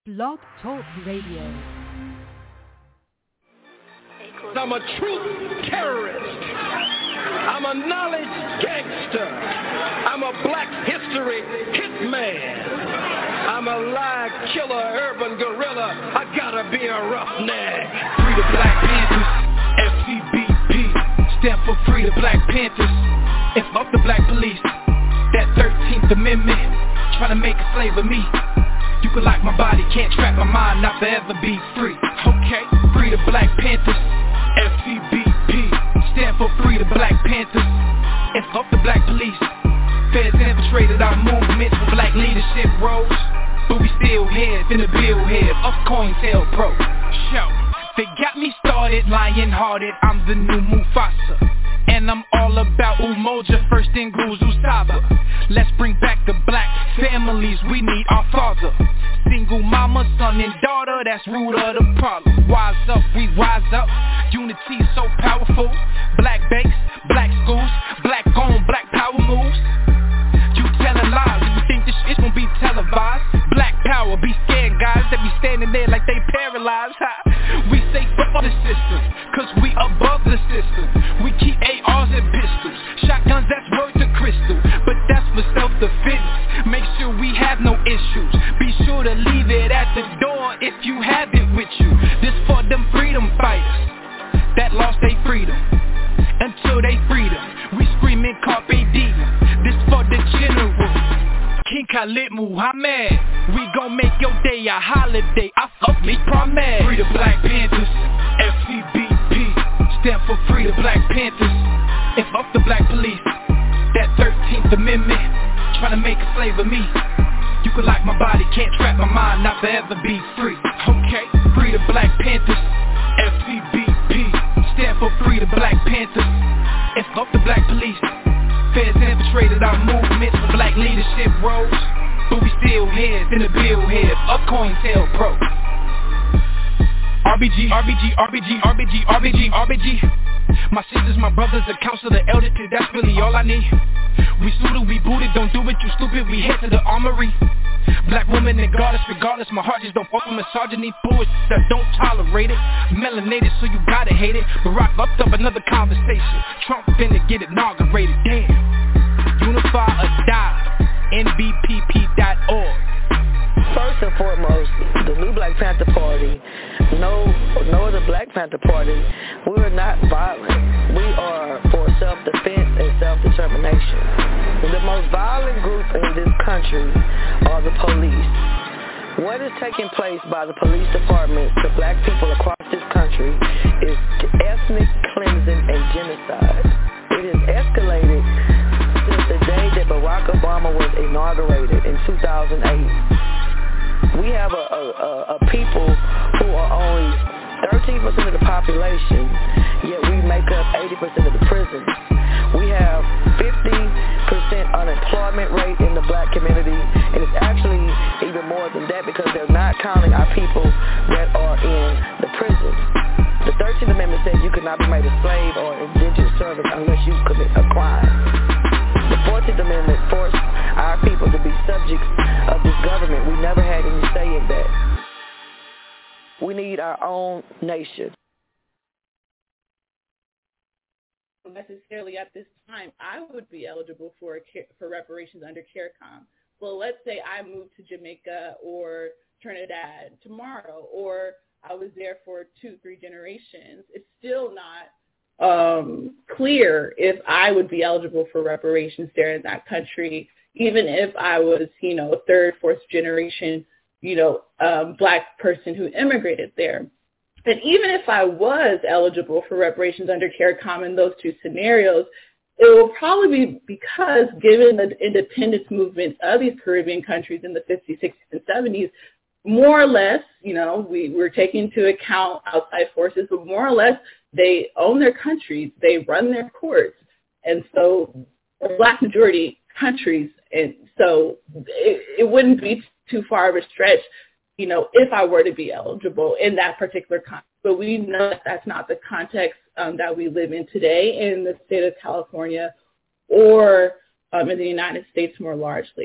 Blog Talk Radio. I'm a truth terrorist. I'm a knowledge gangster. I'm a black history hitman. I'm a lie killer, urban gorilla. I gotta be a roughneck. Free the Black Panthers, FCBP, stand for Free the Black Panthers, and fuck the black police. That 13th Amendment, trying to make a slave of me. You can lock my body, can't trap my mind, not forever be free. Okay, Free the Black Panthers, FCBP, stand for Free the Black Panthers, and fuck the black police. Feds infiltrated our movements for black leadership roles, but we still here, finna build here, up COINTELPRO. Show, they got me started, lion-hearted, I'm the new Mufasa. And I'm all about Umoja, first in Guzu Saba. Let's bring back the black families, we need our father. Single mama, son and daughter, that's root of the problem. Wise up, we wise up, unity so powerful. Black banks, black schools, black on, black power moves. You telling lies, you think this shit gon' be televised? Black power, be scared guys that be standing there like they paralyzed. We say fuck the system, cause we above the system. We keep ARs and pistols, shotguns that's worth a crystal, but that's for self-defense. Make sure we have no issues, be sure to leave it at the door if you have it with you. This for them freedom fighters that lost their freedom, until they freedom, we screaming carpe diem. This for the general, King Khalid Muhammad. We gon' make your day a holiday, I fuck me promise. Free the Black Panthers, FCBP, stand for Free the Black Panthers, and fuck the black police. That 13th Amendment, trying to make a slave of me. You can lock my body, can't trap my mind, not forever be free. Okay, Free the Black Panthers, FCBP, stand for Free the Black Panthers, and fuck the black police. Feds infiltrated our movements for black leadership roles, but we still here, finna build here, up COINTELPRO. RBG, RBG, RBG, RBG, RBG, RBG. My sisters, my brothers, the council, the elder, that's really all I need. We suited, we booted, don't do it, you stupid, we head to the armory. Black woman and goddess, regardless, my heart just don't fuck with misogyny, bullshit that don't tolerate it. Melanated, so you gotta hate it. Barack fucked up another conversation. Trump finna get inaugurated, damn. Unify or die, NBPP.org. First and foremost, the new Black Panther Party, no other Black Panther Party, we are not violent. We are for self-defense and self-determination. The most violent group in this country are the police. What is taking place by the police department to black people across this country is ethnic cleansing and genocide. It has escalated since the day that Barack Obama was inaugurated in 2008. We have a people who are only 13% of the population, yet we make up 80% of the prisons. We have 50% unemployment rate in the black community, and it's actually even more than that because they're not counting our people that are in the prisons. The 13th Amendment says you cannot be made a slave or indentured servant unless you commit a crime. The 14th Amendment forced our people to be subjects of this government. We never had any say in that. We need our own nation. Necessarily at this time, I would be eligible for reparations under CARICOM. Well, let's say I moved to Jamaica or Trinidad tomorrow, or I was there for 2-3 generations. It's still not clear if I would be eligible for reparations there in that country, even if I was, a third, fourth generation, black person who immigrated there. And even if I was eligible for reparations under CARICOM in those two scenarios, it will probably be because, given the independence movements of these Caribbean countries in the 50s, 60s, and 70s, more or less, we were taking into account outside forces, but more or less, they own their countries, they run their courts, and so a black majority countries, and so it wouldn't be too far of a stretch, if I were to be eligible in that particular context. But we know that that's not the context that we live in today in the state of California or in the United States more largely.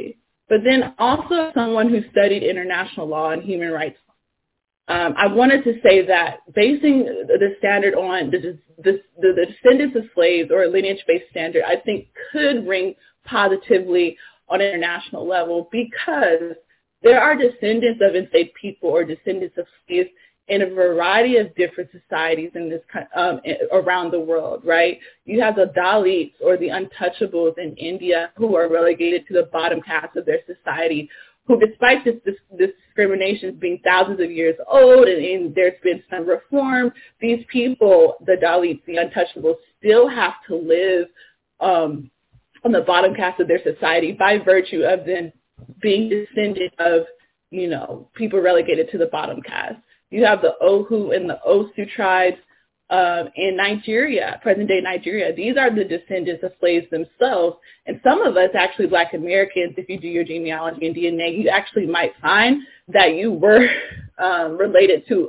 but then also someone who studied international law and human rights. I wanted to say that basing the standard on the descendants of slaves or a lineage-based standard, I think could ring positively on an international level, because there are descendants of enslaved people or descendants of slaves in a variety of different societies in this around the world, right? You have the Dalits or the untouchables in India who are relegated to the bottom caste of their society, who, despite this discrimination being thousands of years old and there's been some reform, these people, the Dalits, the untouchables, still have to live on the bottom caste of their society by virtue of them being descendant of, people relegated to the bottom caste. You have the Ohu and the Osu tribes in Nigeria, present-day Nigeria. These are the descendants of slaves themselves. And some of us, actually Black Americans, if you do your genealogy and DNA, you actually might find that you were related to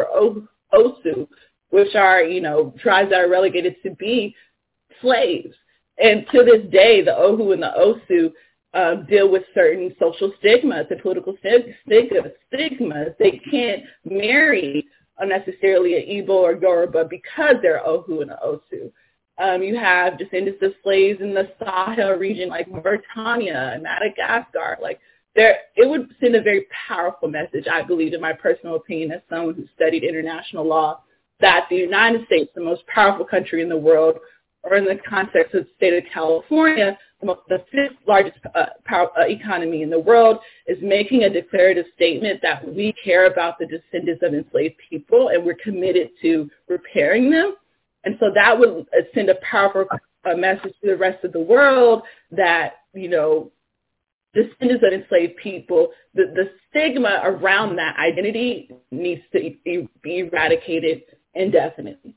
Osu, which are, tribes that are relegated to be slaves. And to this day, the Ohu and the Osu deal with certain social stigmas and political stigmas. They can't marry unnecessarily an Igbo or Yoruba because they're Ohu and Osu. You have descendants of slaves in the Sahel region, like Mauritania and Madagascar. It would send a very powerful message, I believe, in my personal opinion, as someone who studied international law, that the United States, the most powerful country in the world, or in the context of the state of California, the fifth largest economy in the world, is making a declarative statement that we care about the descendants of enslaved people and we're committed to repairing them. And so that would send a powerful message to the rest of the world that, descendants of enslaved people, the stigma around that identity needs to be eradicated indefinitely.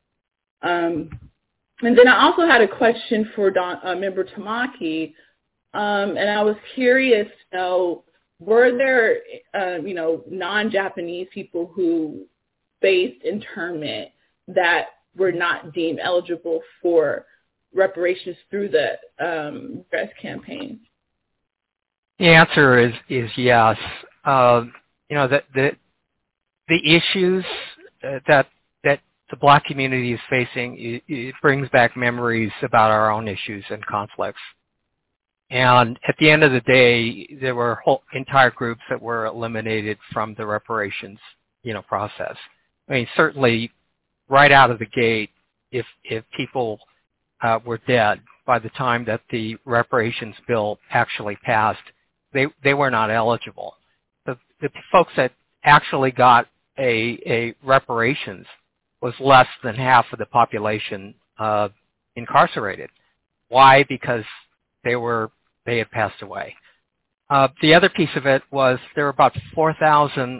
And then I also had a question for Member Tamaki, and I was curious to know, were there, non-Japanese people who faced internment that were not deemed eligible for reparations through the U.S. campaign? The answer is yes. The issues that the Black community is facing, it brings back memories about our own issues and conflicts. And at the end of the day, there were whole entire groups that were eliminated from the reparations, process. I mean, certainly right out of the gate, if people were dead by the time that the reparations bill actually passed, they were not eligible. The folks that actually got a reparations was less than half of the population incarcerated. Why? Because they had passed away. The other piece of it was there were about 4,000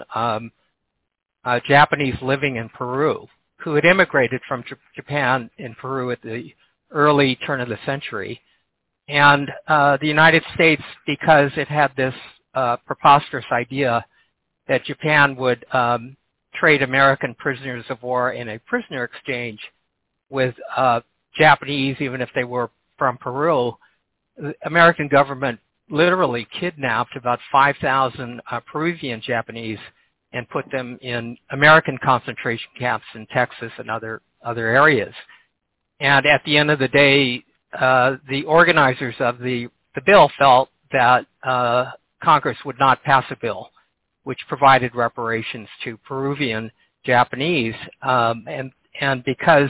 Japanese living in Peru who had immigrated from Japan and Peru at the early turn of the century. And the United States, because it had this preposterous idea that Japan would trade American prisoners of war in a prisoner exchange with Japanese, even if they were from Peru, the American government literally kidnapped about 5,000 Peruvian Japanese and put them in American concentration camps in Texas and other areas. And at the end of the day, the organizers of the bill felt that Congress would not pass a bill which provided reparations to Peruvian Japanese. And because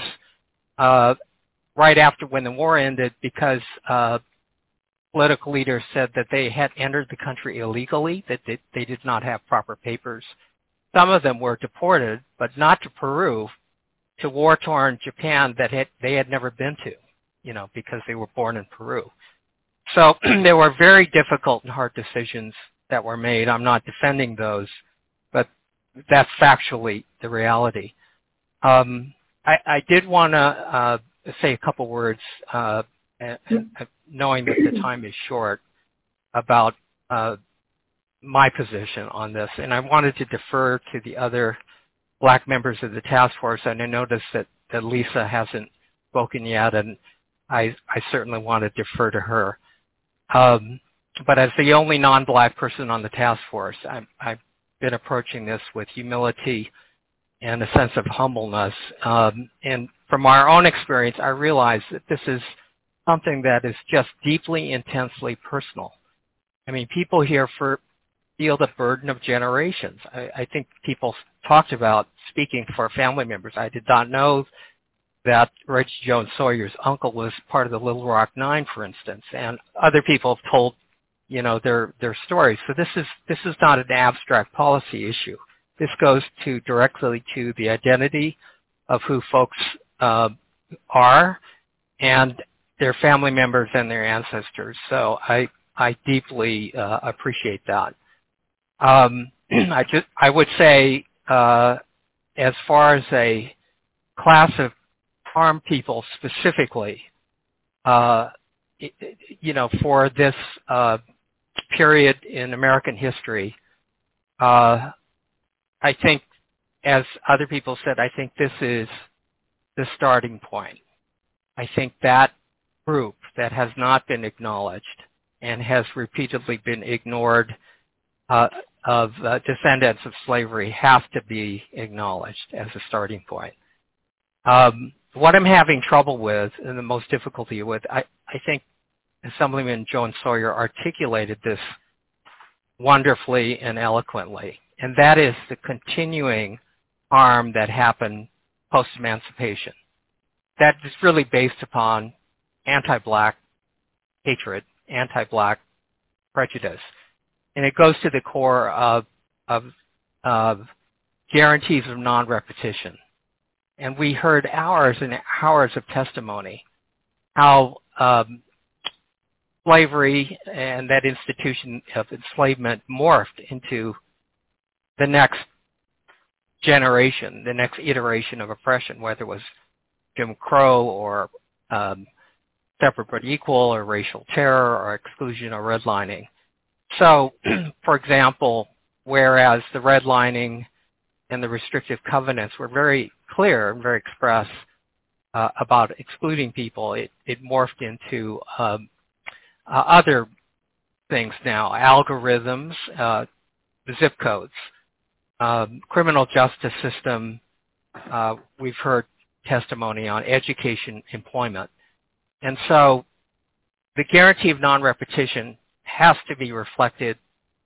right after when the war ended, because political leaders said that they had entered the country illegally, that they did not have proper papers, some of them were deported, but not to Peru, to war-torn Japan that they had never been to, because they were born in Peru. So there were very difficult and hard decisions that were made. I'm not defending those, but that's factually the reality. I did want to say a couple words, knowing that the time is short, about my position on this. And I wanted to defer to the other Black members of the task force, and I noticed that Lisa hasn't spoken yet, and I certainly want to defer to her. but as the only non-black person on the task force, I've been approaching this with humility and a sense of humbleness. And from our own experience, I realize that this is something that is just deeply, intensely personal. I mean, people here feel the burden of generations. I think people talked about speaking for family members. I did not know that Reggie Jones Sawyer's uncle was part of the Little Rock Nine, for instance, and other people have told, their stories. So this is not an abstract policy issue. This goes directly to the identity of who folks are and their family members and their ancestors. So I deeply appreciate that. I would say, as far as a class of harmed people specifically, for this period in American history, I think, as other people said, I think this is the starting point. I think that group that has not been acknowledged and has repeatedly been ignored of descendants of slavery have to be acknowledged as a starting point. What I'm having trouble with and the most difficulty with, I think Assemblyman Jones Sawyer articulated this wonderfully and eloquently, and that is the continuing harm that happened post-emancipation. That is really based upon anti-black hatred, anti-black prejudice. And it goes to the core of guarantees of non-repetition. And we heard hours and hours of testimony how slavery and that institution of enslavement morphed into the next generation, the next iteration of oppression, whether it was Jim Crow or separate but equal or racial terror or exclusion or redlining. So, for example, whereas the redlining and the restrictive covenants were very clear and very express about excluding people, it morphed into other things now, algorithms, zip codes, criminal justice system. We've heard testimony on education, employment. And so the guarantee of non-repetition has to be reflected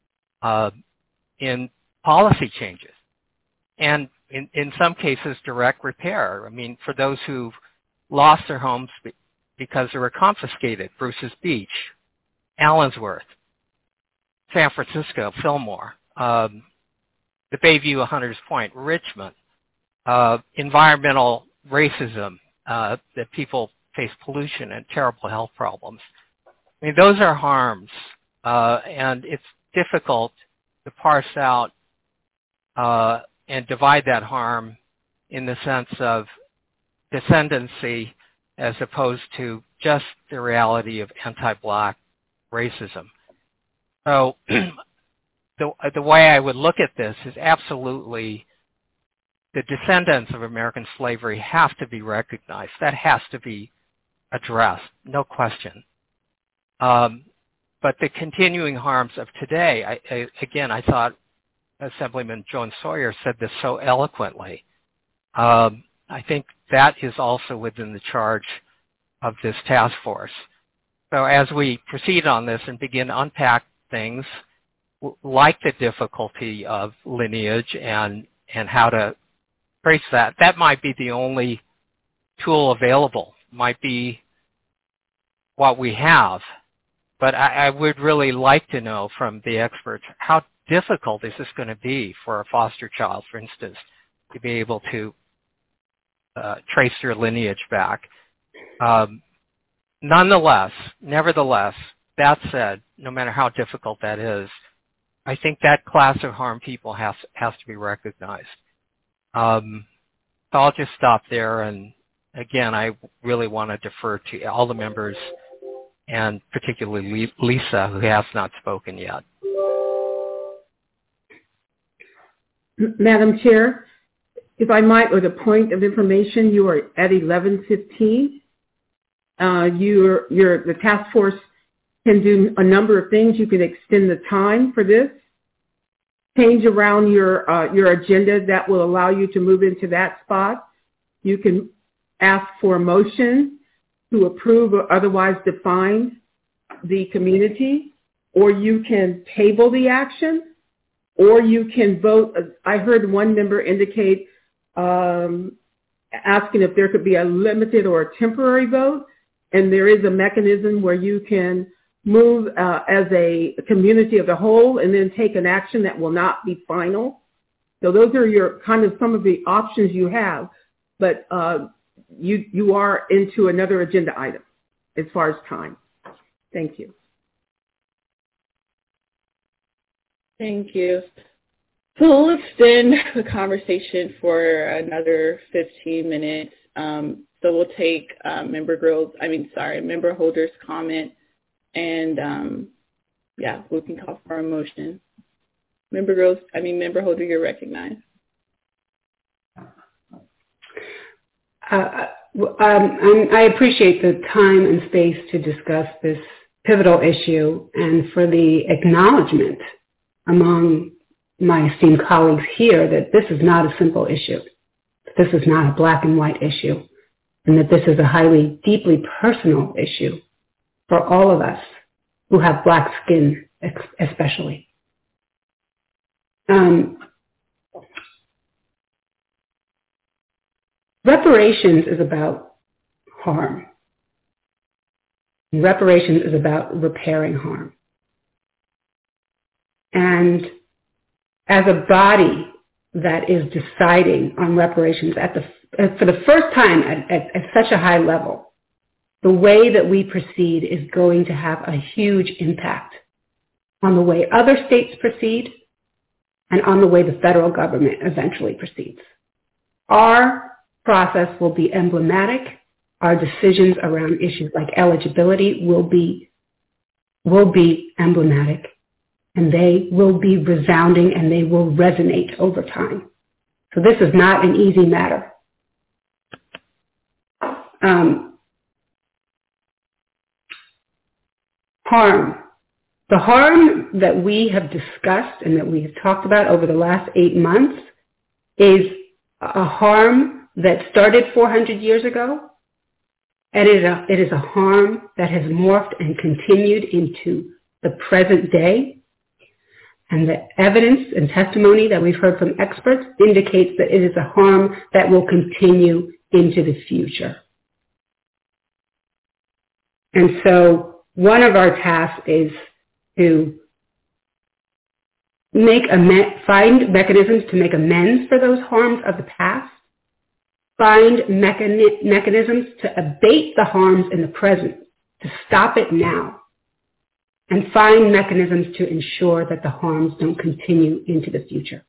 in policy changes. And in some cases, direct repair. I mean, for those who've lost their homes because they were confiscated, Bruce's Beach, Allensworth, San Francisco, Fillmore, the Bayview Hunters Point, Richmond, environmental racism, that people face pollution and terrible health problems. I mean, those are harms, and it's difficult to parse out and divide that harm in the sense of descendancy as opposed to just the reality of anti-black racism. So the way I would look at this is absolutely the descendants of American slavery have to be recognized. That has to be addressed, no question. But the continuing harms of today, I thought Assemblyman Jones Sawyer said this so eloquently. I think that is also within the charge of this task force. So as we proceed on this and begin to unpack things like the difficulty of lineage and how to trace that, that might be the only tool available, might be what we have. But I would really like to know from the experts, how difficult is this going to be for a foster child, for instance, to be able to trace their lineage back. Nevertheless, that said, no matter how difficult that is, I think that class of harmed people has to be recognized. So I'll just stop there, and again, I really want to defer to all the members, and particularly Lisa, who has not spoken yet. Madam Chair, if I might, with a point of information, you are at 11:15. The task force can do a number of things. You can extend the time for this, change around your agenda that will allow you to move into that spot. You can ask for a motion to approve or otherwise define the community, or you can table the action, or you can vote. I heard one member indicate asking if there could be a limited or a temporary vote, and there is a mechanism where you can move as a community of the whole and then take an action that will not be final. So those are your kind of some of the options you have, but you are into another agenda item as far as time. Thank you. Thank you. So we'll extend the conversation for another 15 minutes. So we'll take member holders' comment, and we can call for a motion. Member Holder, you're recognized. I appreciate the time and space to discuss this pivotal issue, and for the acknowledgement among my esteemed colleagues here that this is not a simple issue. This is not a black and white issue, and that this is a highly, deeply personal issue for all of us who have black skin especially. Reparations is about harm. Reparations is about repairing harm. And as a body that is deciding on reparations for the first time at such a high level, the way that we proceed is going to have a huge impact on the way other states proceed and on the way the federal government eventually proceeds. Our process will be emblematic. Our decisions around issues like eligibility will be emblematic, and they will be resounding, and they will resonate over time. So this is not an easy matter. Harm. The harm that we have discussed and that we have talked about over the last 8 months is a harm that started 400 years ago. And it is a harm that has morphed and continued into the present day. And the evidence and testimony that we've heard from experts indicates that it is a harm that will continue into the future. And so one of our tasks is to find mechanisms to make amends for those harms of the past, find mechanisms to abate the harms in the present, to stop it now, and find mechanisms to ensure that the harms don't continue into the future.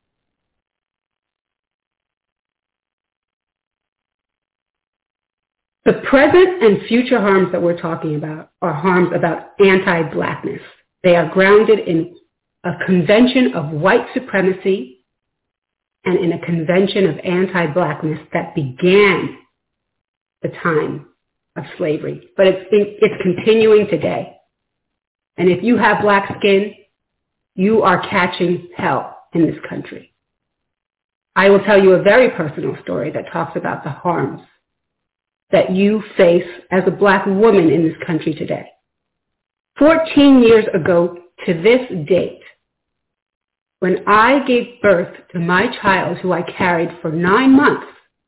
The present and future harms that we're talking about are harms about anti-blackness. They are grounded in a convention of white supremacy and in a convention of anti-blackness that began the time of slavery. But it's continuing today. And if you have black skin, you are catching hell in this country. I will tell you a very personal story that talks about the harms that you face as a black woman in this country today. 14 years ago to this date, when I gave birth to my child who I carried for 9 months,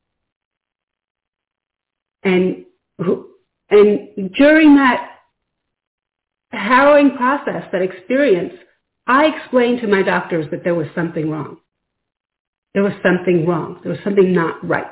and during that harrowing process, that experience, I explained to my doctors that there was something wrong. There was something wrong. There was something not right.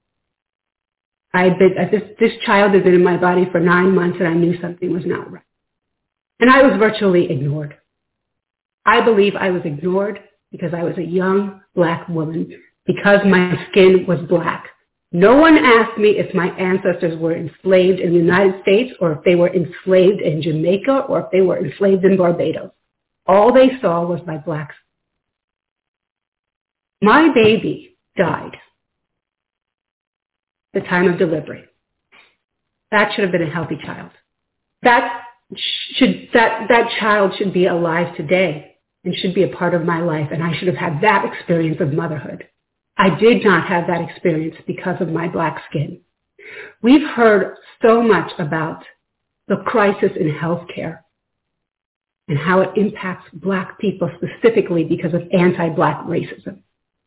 This child had been in my body for 9 months, and I knew something was not right. And I was virtually ignored. I believe I was ignored because I was a young black woman, because my skin was black. No one asked me if my ancestors were enslaved in the United States, or if they were enslaved in Jamaica, or if they were enslaved in Barbados. All they saw was my black skin. My baby died at the time of delivery. That should have been a healthy child. That's that child should be alive today and should be a part of my life, and I should have had that experience of motherhood. I did not have that experience because of my black skin. We've heard so much about the crisis in healthcare and how it impacts black people specifically because of anti-black racism.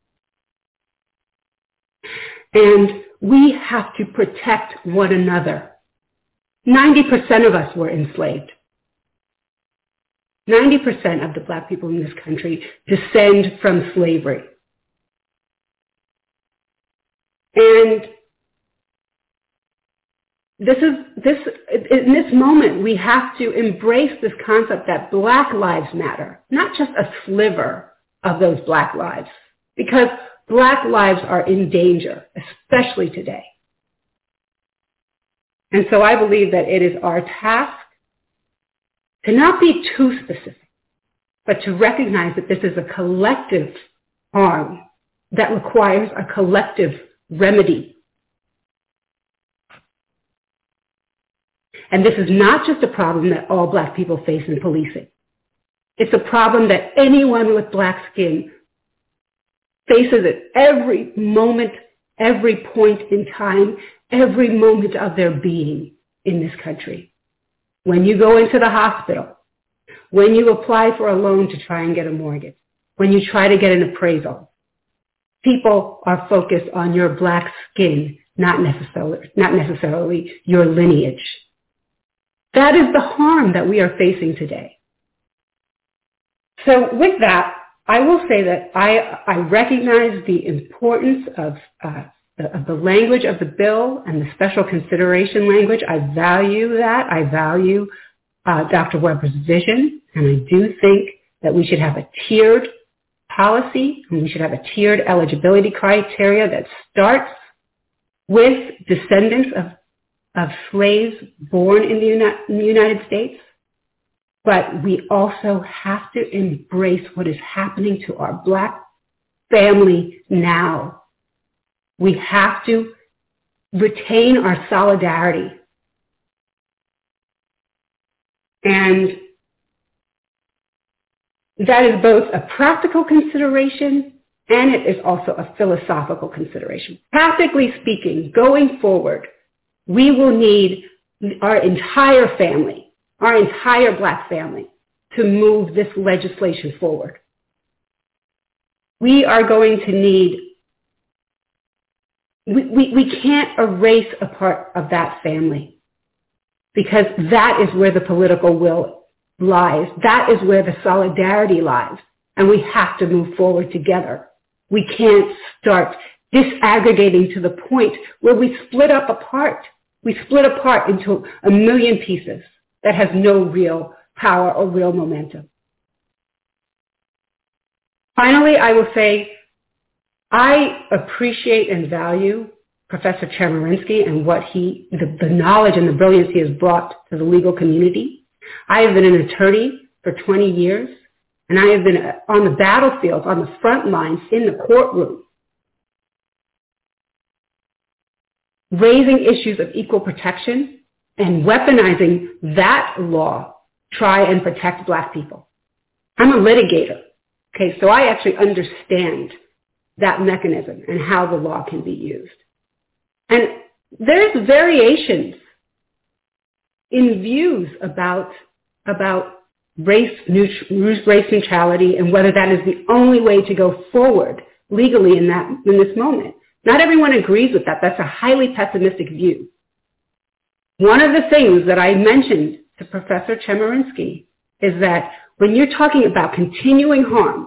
And we have to protect one another. 90% of us were enslaved. 90% of the black people in this country descend from slavery. And in this moment, we have to embrace this concept that black lives matter, not just a sliver of those black lives, because black lives are in danger, especially today. And so I believe that it is our task to not be too specific, but to recognize that this is a collective harm that requires a collective remedy. And this is not just a problem that all black people face in policing. It's a problem that anyone with black skin faces at every moment, every point in time, every moment of their being in this country. When you go into the hospital, when you apply for a loan to try and get a mortgage, when you try to get an appraisal, people are focused on your black skin, not necessarily your lineage. That is the harm that we are facing today. So with that, I will say that I recognize the importance of the language of the bill and the special consideration language. I value that. I value Dr. Weber's vision, and I do think that we should have a tiered policy, and we should have a tiered eligibility criteria that starts with descendants of slaves born in the United States. But we also have to embrace what is happening to our black family now. We have to retain our solidarity. And that is both a practical consideration and it is also a philosophical consideration. Practically speaking, going forward, we will need our entire family, our entire black family, to move this legislation forward. We are going to need, we can't erase a part of that family because that is where the political will lies. That is where the solidarity lies. And we have to move forward together. We can't start disaggregating to the point where we split up apart. We split apart into a million pieces that has no real power or real momentum. Finally, I will say I appreciate and value Professor Chemerinsky and what the knowledge and the brilliance he has brought to the legal community. I have been an attorney for 20 years, and I have been on the battlefield, on the front lines, in the courtroom, raising issues of equal protection and weaponizing that law to try and protect black people. I'm a litigator, okay, so I actually understand that mechanism and how the law can be used. And there's variations in views about race neutrality and whether that is the only way to go forward legally in this moment. Not everyone agrees with that. That's a highly pessimistic view. One of the things that I mentioned to Professor Chemerinsky is that when you're talking about continuing harms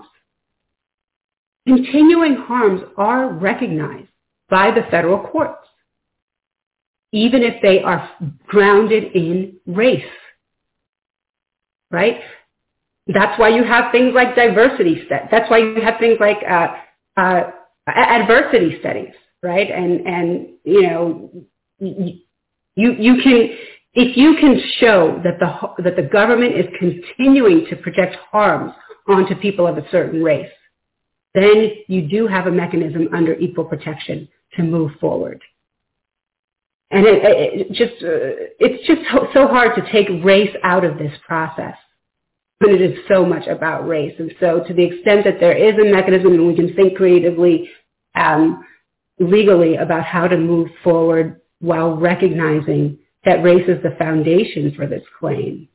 are recognized by the federal courts, even if they are grounded in race, right? That's why you have things like diversity studies. That's why you have things like adversity studies, right? And you know, you can, if you can show that the government is continuing to project harms onto people of a certain race, then you do have a mechanism under equal protection to move forward. And it's just so hard to take race out of this process. But it is so much about race. And so to the extent that there is a mechanism and we can think creatively, legally about how to move forward while recognizing that race is the foundation for this claim,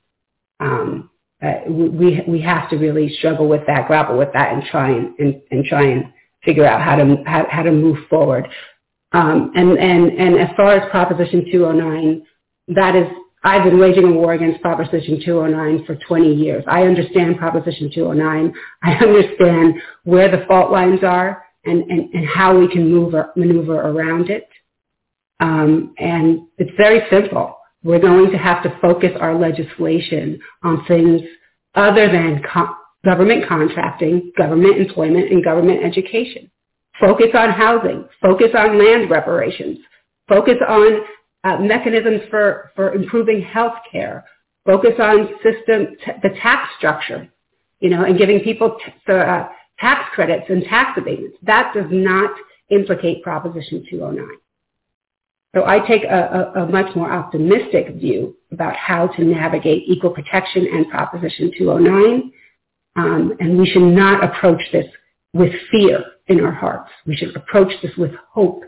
we have to really struggle with that, grapple with that, and try and figure out how to move forward. And as far as Proposition 209, I've been waging a war against Proposition 209 for 20 years. I understand Proposition 209. I understand where the fault lines are and how we can maneuver around it. And it's very simple. We're going to have to focus our legislation on things other than government contracting, government employment, and government education. Focus on housing. Focus on land reparations. Focus on mechanisms for improving health care. Focus on the tax structure, and giving people tax credits and tax abatements. That does not implicate Proposition 209. So I take a much more optimistic view about how to navigate equal protection and Proposition 209, and we should not approach this with fear in our hearts. We should approach this with hope.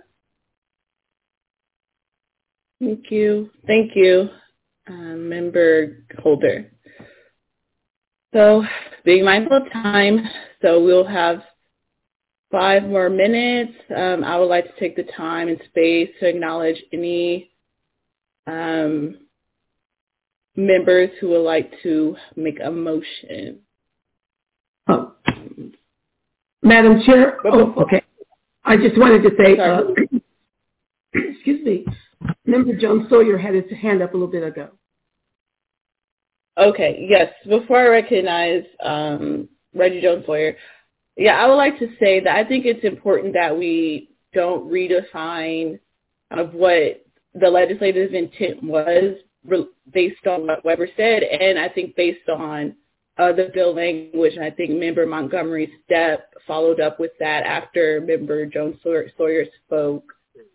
Thank you. Thank you, Member Holder. So being mindful of time, so we'll have 5 more minutes. I would like to take the time and space to acknowledge any members who would like to make a motion. Madam Chair, okay. I just wanted to say, excuse me, Member Jones Sawyer had his hand up a little bit ago. Okay, yes. Before I recognize Reggie Jones Sawyer, I would like to say that I think it's important that we don't redefine of what the legislative intent was based on what Weber said, and I think based on the bill language, and I think Member Montgomery Stepp followed up with that after Member Jones Sawyer spoke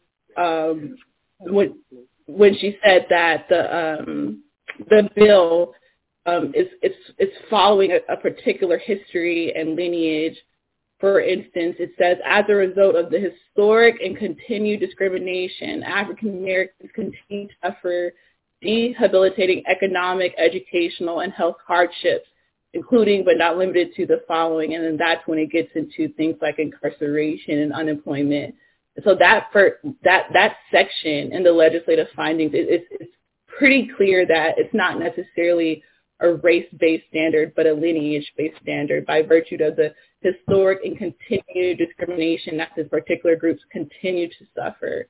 when she said that the bill is following a particular history and lineage. For instance, it says, as a result of the historic and continued discrimination, African Americans continue to suffer debilitating economic, educational, and health hardships, including but not limited to the following. And then that's when it gets into things like incarceration and unemployment. So that section in the legislative findings, it's pretty clear that it's not necessarily a race-based standard, but a lineage-based standard by virtue of the historic and continued discrimination that these particular groups continue to suffer.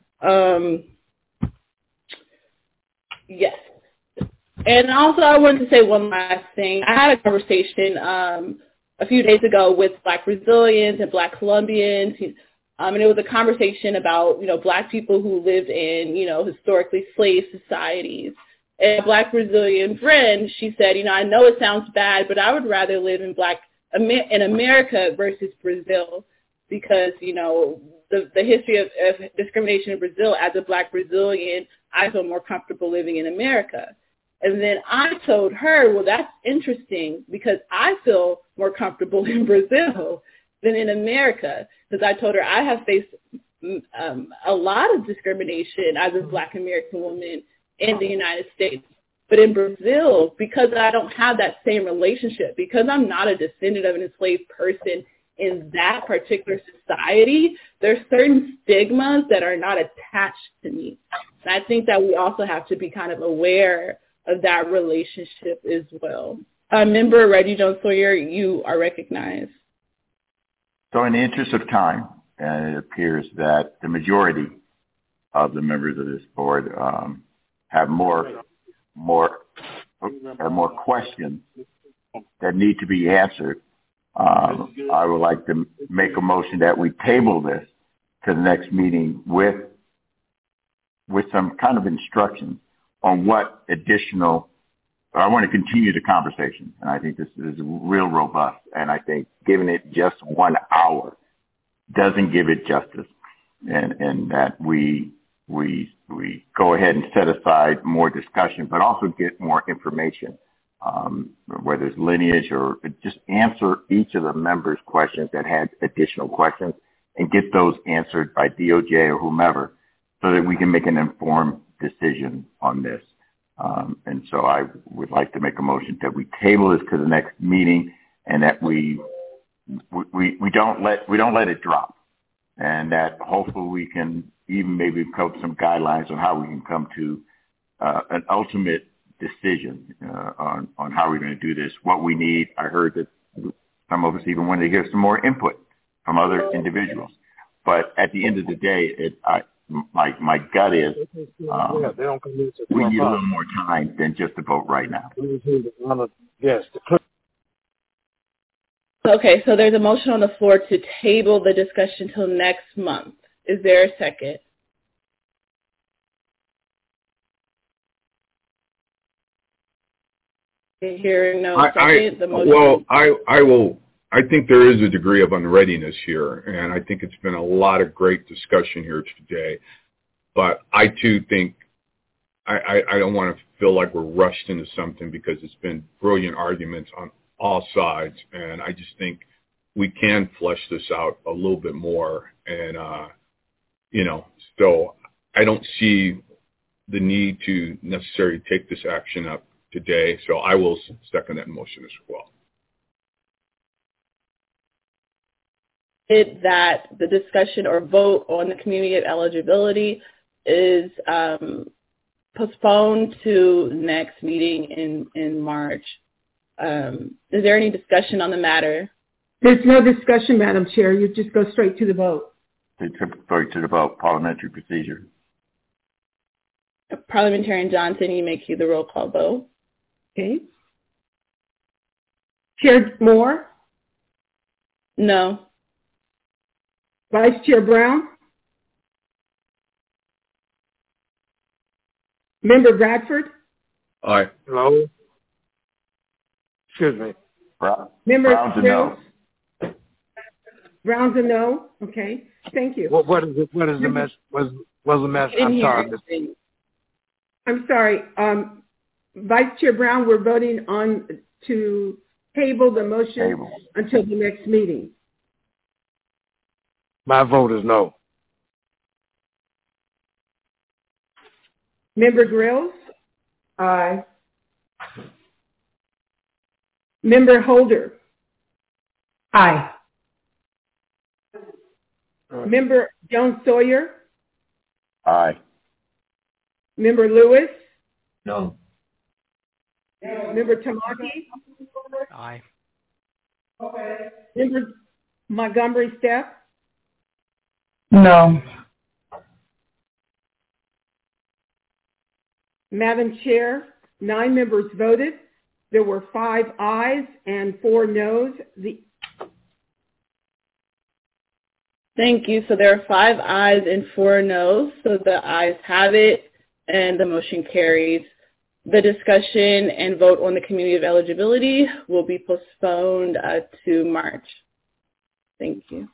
Yes. And also I wanted to say one last thing. I had a conversation a few days ago with Black Brazilians and Black Colombians, and it was a conversation about, Black people who lived in, historically slave societies. And a Black Brazilian friend, she said, I know it sounds bad, but I would rather live in America versus Brazil because, the history of discrimination in Brazil, as a Black Brazilian, I feel more comfortable living in America. And then I told her, well, that's interesting because I feel more comfortable in Brazil than in America. Because I told her I have faced a lot of discrimination as a Black American woman in the United States. But in Brazil, because I don't have that same relationship, because I'm not a descendant of an enslaved person in that particular society, there's certain stigmas that are not attached to me. And I think that we also have to be kind of aware of that relationship as well. Member Reggie Jones Sawyer, you are recognized. So in the interest of time, it appears that the majority of the members of this board have more questions that need to be answered. I would like to make a motion that we table this to the next meeting with some kind of instructions on what additional. I want to continue the conversation, and I think this is real robust. And I think giving it just 1 hour doesn't give it justice, and that we we go ahead and set aside more discussion, but also get more information, whether it's lineage or just answer each of the members' questions that had additional questions and get those answered by DOJ or whomever so that we can make an informed decision on this. And so I would like to make a motion that we table this to the next meeting and that we don't let it drop, and that hopefully we can even maybe come up with some guidelines on how we can come to an ultimate decision on how we're going to do this, what we need. I heard that some of us even wanted to hear some more input from other individuals. But at the end of the day, my gut is we need a little more time than just to vote right now. Yes. Okay, so there's a motion on the floor to table the discussion till next month. Is there a second? Hearing no second, the motion. I think there is a degree of unreadiness here, and I think it's been a lot of great discussion here today. But I too think I don't want to feel like we're rushed into something because it's been brilliant arguments on all sides, and I just think we can flesh this out a little bit more. And so I don't see the need to necessarily take this action up today. So I will second that motion as well. That the discussion or vote on the community of eligibility is postponed to next meeting in March. Is there any discussion on the matter? There's no discussion, Madam Chair. You just go straight to the vote. Straight to the vote, parliamentary procedure. Parliamentarian Johnson, you may cue the roll call vote. Okay. Chair Moore? No. Vice Chair Brown? Member Bradford? Aye. Hello? Excuse me. Member Brown's a no. Brown's a no? Okay. Thank you. What is it? What is the mess? Was the mess? I'm sorry. I'm sorry. Vice Chair Brown, we're voting on to table the motion until the next meeting. My vote is no. Member Grills? Aye. Member Holder? Aye. Member Jones-Sawyer? Aye. Member Lewis? No. Member Tamaki? Aye. Member Montgomery Stepp? No. Madam Chair, 9 members voted. There were 5 ayes and 4 noes. Thank you. So there are 5 ayes and 4 noes. So the ayes have it and the motion carries. The discussion and vote on the community of eligibility will be postponed to March. Thank you.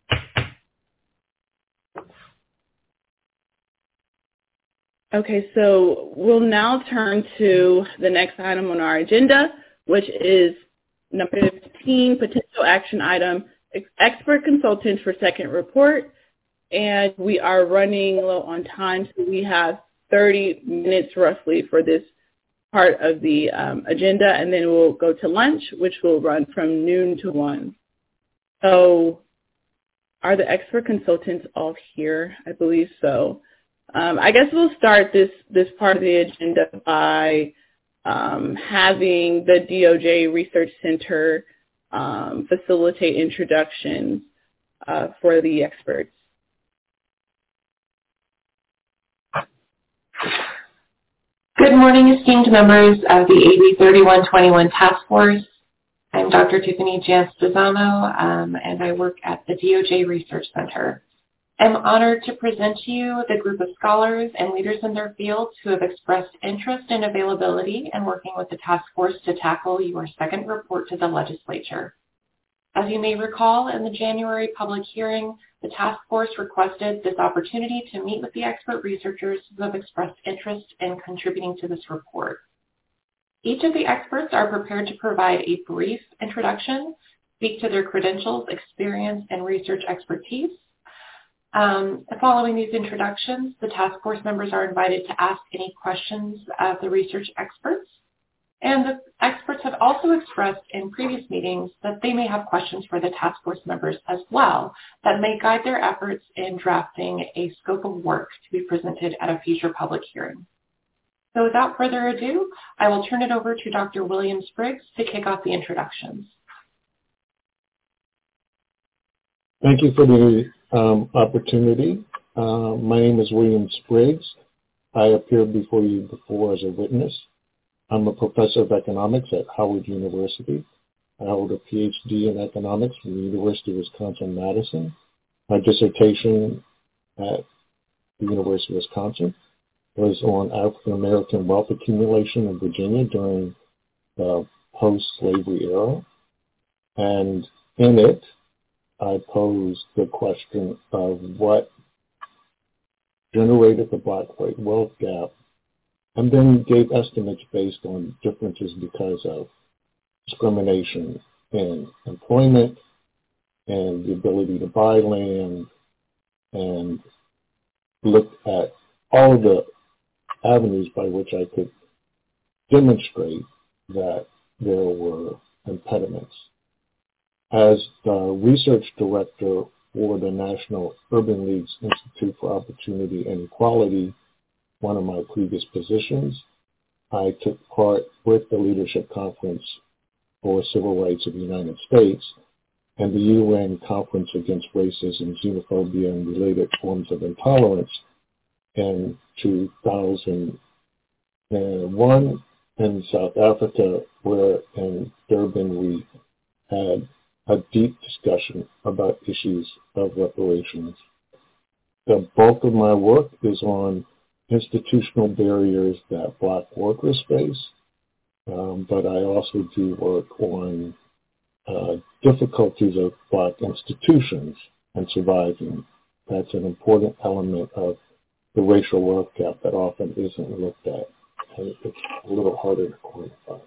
Okay, so we'll now turn to the next item on our agenda, which is number 15, potential action item, expert consultants for second report. And we are running low on time, so we have 30 minutes roughly for this part of the agenda, and then we'll go to lunch, which will run from noon to 1. So are the expert consultants all here? I believe so. I guess we'll start this part of the agenda by having the DOJ Research Center facilitate introductions for the experts. Good morning, esteemed members of the AB 3121 Task Force. I'm Dr. Tiffany Gianstizano, and I work at the DOJ Research Center. I'm honored to present to you the group of scholars and leaders in their fields who have expressed interest and availability in working with the task force to tackle your second report to the legislature. As you may recall, in the January public hearing, the task force requested this opportunity to meet with the expert researchers who have expressed interest in contributing to this report. Each of the experts are prepared to provide a brief introduction, speak to their credentials, experience, and research expertise. Following these introductions, the task force members are invited to ask any questions of the research experts. And the experts have also expressed in previous meetings that they may have questions for the task force members as well that may guide their efforts in drafting a scope of work to be presented at a future public hearing. So without further ado, I will turn it over to Dr. William Spriggs to kick off the introductions. Thank you for the opportunity. My name is William Spriggs. I appeared before you before as a witness. I'm a professor of economics at Howard University. I hold a PhD in economics from the University of Wisconsin-Madison. My dissertation at the University of Wisconsin was on African American wealth accumulation in Virginia during the post-slavery era. And in it, I posed the question of what generated the black-white wealth gap, and then gave estimates based on differences because of discrimination in employment and the ability to buy land, and looked at all the avenues by which I could demonstrate that there were impediments. As the research director for the National Urban League's Institute for Opportunity and Equality, one of my previous positions, I took part with the Leadership Conference for Civil Rights of the United States and the UN Conference Against Racism, Xenophobia, and Related Forms of Intolerance in 2001 in South Africa, where in Durban we had a deep discussion about issues of reparations. The bulk of my work is on institutional barriers that black workers face, but I also do work on difficulties of black institutions and surviving. That's an important element of the racial wealth gap that often isn't looked at, and it's a little harder to quantify.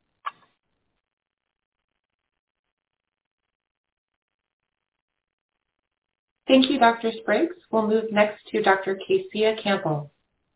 Thank you, Dr. Spriggs. We'll move next to Dr. Kesia Campbell.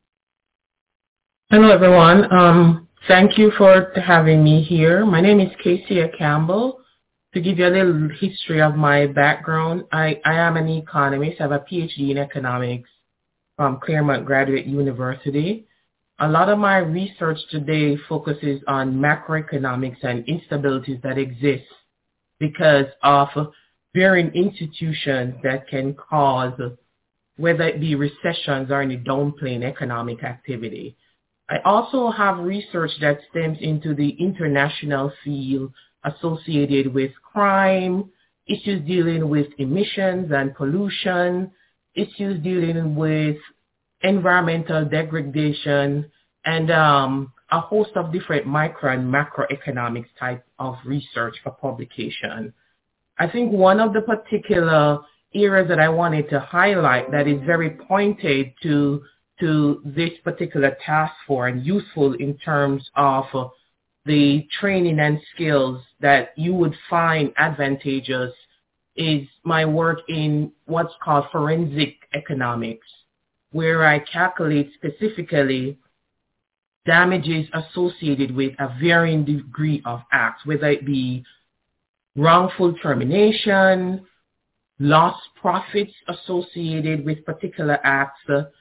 Hello, everyone. Thank you for having me here. My name is Kesia Campbell. To give you a little history of my background, I am an economist. I have a PhD in economics from Claremont Graduate University. A lot of my research today focuses on macroeconomics and instabilities that exist because of varying institutions that can cause, whether it be recessions or any downplaying economic activity. I also have research that stems into the international field associated with crime, issues dealing with emissions and pollution, issues dealing with environmental degradation, and a host of different micro and macroeconomics type of research for publication. I think one of the particular areas that I wanted to highlight that is very pointed to this particular task force and useful in terms of the training and skills that you would find advantageous is my work in what's called forensic economics, where I calculate specifically damages associated with a varying degree of acts, whether it be wrongful termination, lost profits associated with particular acts,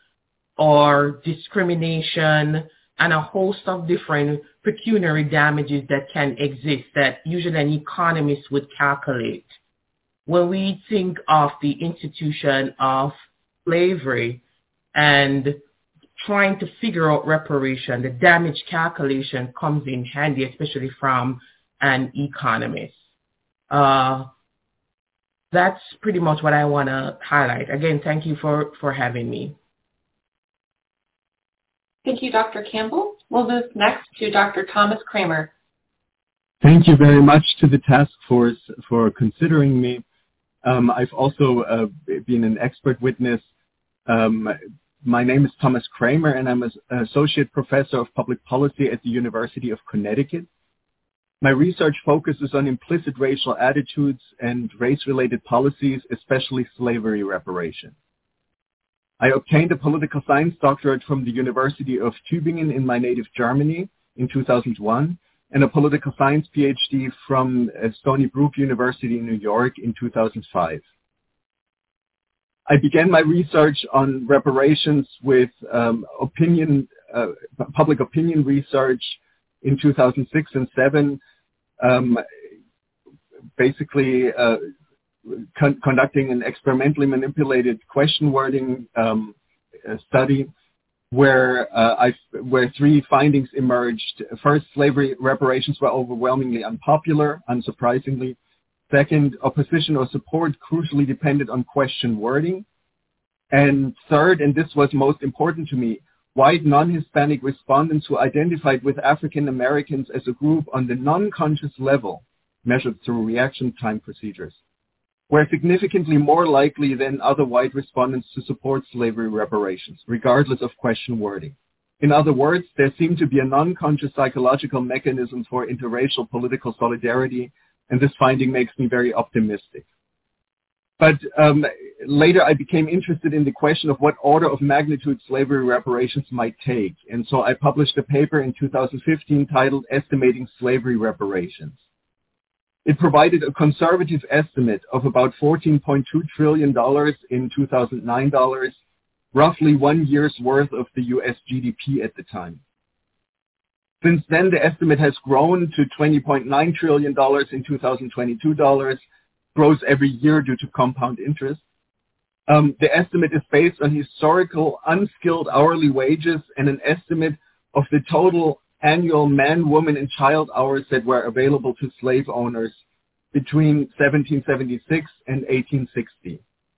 or discrimination, and a host of different pecuniary damages that can exist that usually an economist would calculate. When we think of the institution of slavery and trying to figure out reparation, the damage calculation comes in handy, especially from an economist. That's pretty much what I want to highlight. Again, thank you for having me. Thank you, Dr. Campbell. We'll move next to Dr. Thomas Kramer. Thank you very much to the task force for considering me. I've also been an expert witness. My name is Thomas Kramer, and I'm an associate professor of public policy at the University of Connecticut. My research focuses on implicit racial attitudes and race-related policies, especially slavery reparations. I obtained a political science doctorate from the University of Tübingen in my native Germany in 2001, and a political science PhD from Stony Brook University in New York in 2005. I began my research on reparations with public opinion research in 2006 and 2007, basically conducting an experimentally manipulated question wording study where three findings emerged. First, slavery reparations were overwhelmingly unpopular, unsurprisingly. Second, opposition or support crucially depended on question wording. And third, and this was most important to me, white non-Hispanic respondents who identified with African Americans as a group on the non-conscious level, measured through reaction time procedures, were significantly more likely than other white respondents to support slavery reparations, regardless of question wording. In other words, there seemed to be a non-conscious psychological mechanism for interracial political solidarity, and this finding makes me very optimistic. But later I became interested in the question of what order of magnitude slavery reparations might take, and so I published a paper in 2015 titled Estimating Slavery Reparations. It provided a conservative estimate of about $14.2 trillion in 2009 dollars, roughly 1 year's worth of the U.S. GDP at the time. Since then, the estimate has grown to $20.9 trillion in 2022 dollars, grows every year due to compound interest. The estimate is based on historical unskilled hourly wages and an estimate of the total annual man, woman, and child hours that were available to slave owners between 1776 and 1860.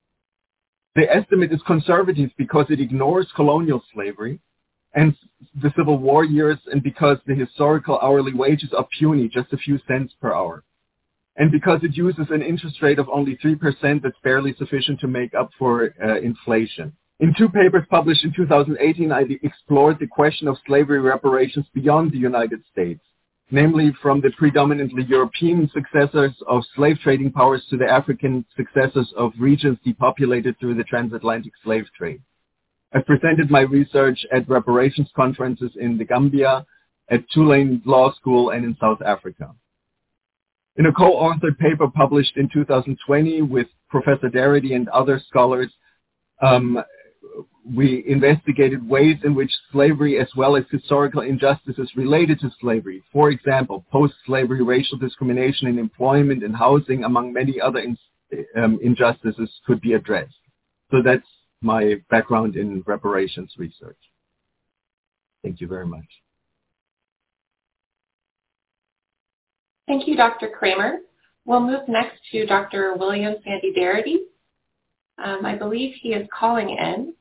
The estimate is conservative because it ignores colonial slavery and the Civil War years, and because the historical hourly wages are puny, just a few cents per hour. And because it uses an interest rate of only 3% that's barely sufficient to make up for inflation. In two papers published in 2018, I explored the question of slavery reparations beyond the United States, namely from the predominantly European successors of slave trading powers to the African successors of regions depopulated through the transatlantic slave trade. I presented my research at reparations conferences in the Gambia, at Tulane Law School, and in South Africa. In a co-authored paper published in 2020 with Professor Darity and other scholars, we investigated ways in which slavery as well as historical injustices related to slavery, for example, post-slavery racial discrimination in employment and housing, among many other injustices, could be addressed. So that's my background in reparations research. Thank you very much. Thank you, Dr. Kramer. We'll move next to Dr. William Sandy Darity. I believe he is calling in.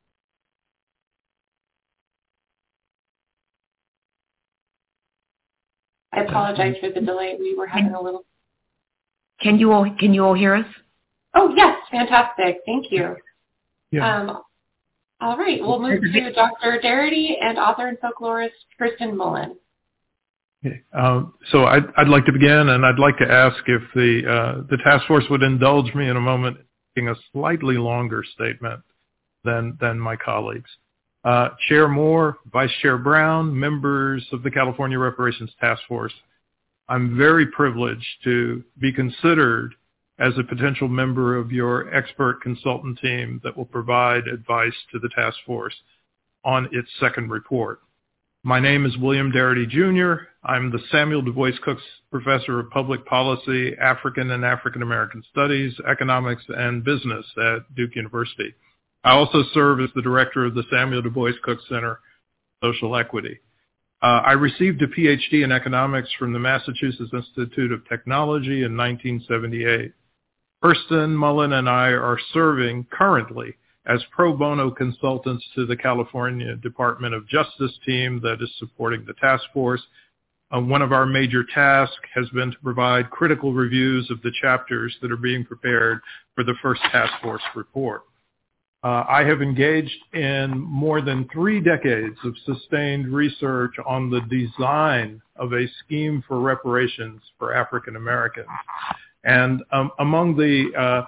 I apologize for the delay. We were having a little... Can you all hear us? Oh, yes. Fantastic. Thank you. Yeah. All right. We'll move to Dr. Darity and author and folklorist Kristen Mullen. Okay. So I'd like to begin, and I'd like to ask if the task force would indulge me in a moment making a slightly longer statement than my colleagues. Chair Moore, Vice Chair Brown, members of the California Reparations Task Force, I'm very privileged to be considered as a potential member of your expert consultant team that will provide advice to the task force on its second report. My name is William Darity, Jr. I'm the Samuel Du Bois Cooks Professor of Public Policy, African and African American Studies, Economics, and Business at Duke University. I also serve as the director of the Samuel Du Bois Cooks Center for Social Equity. I received a PhD in economics from the Massachusetts Institute of Technology in 1978. Kirsten Mullen and I are serving currently as pro bono consultants to the California Department of Justice team that is supporting the task force. one of our major tasks has been to provide critical reviews of the chapters that are being prepared for the first task force report. I have engaged in more than 3 decades of sustained research on the design of a scheme for reparations for African Americans. And among the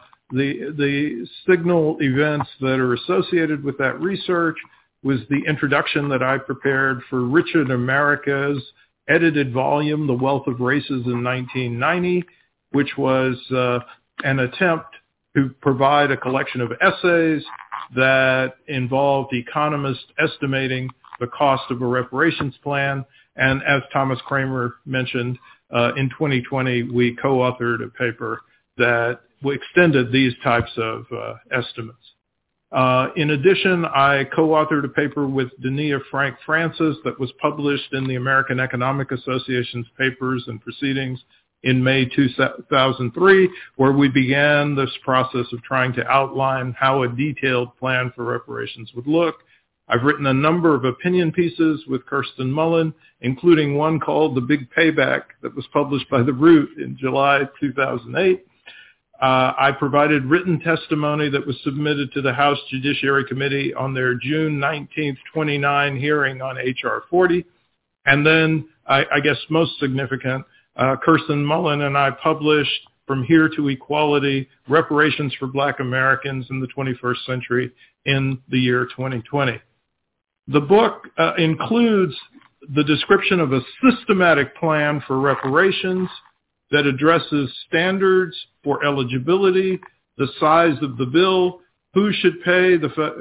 signal events that are associated with that research was the introduction that I prepared for Richard America's edited volume, The Wealth of Races in 1990, which was an attempt to provide a collection of essays that involved economists estimating the cost of a reparations plan. And as Thomas Kramer mentioned, in 2020, we co-authored a paper that extended these types of estimates. In addition, I co-authored a paper with Dania Frank Francis that was published in the American Economic Association's Papers and Proceedings in May 2003, where we began this process of trying to outline how a detailed plan for reparations would look. I've written a number of opinion pieces with Kirsten Mullen, including one called The Big Payback that was published by The Root in July 2008. I provided written testimony that was submitted to the House Judiciary Committee on their June 19th, 2009 hearing on H.R. 40. And then, I guess most significant, Kirsten Mullen and I published From Here to Equality, Reparations for Black Americans in the 21st Century in the year 2020. The book includes the description of a systematic plan for reparations that addresses standards for eligibility, the size of the bill, who should pay,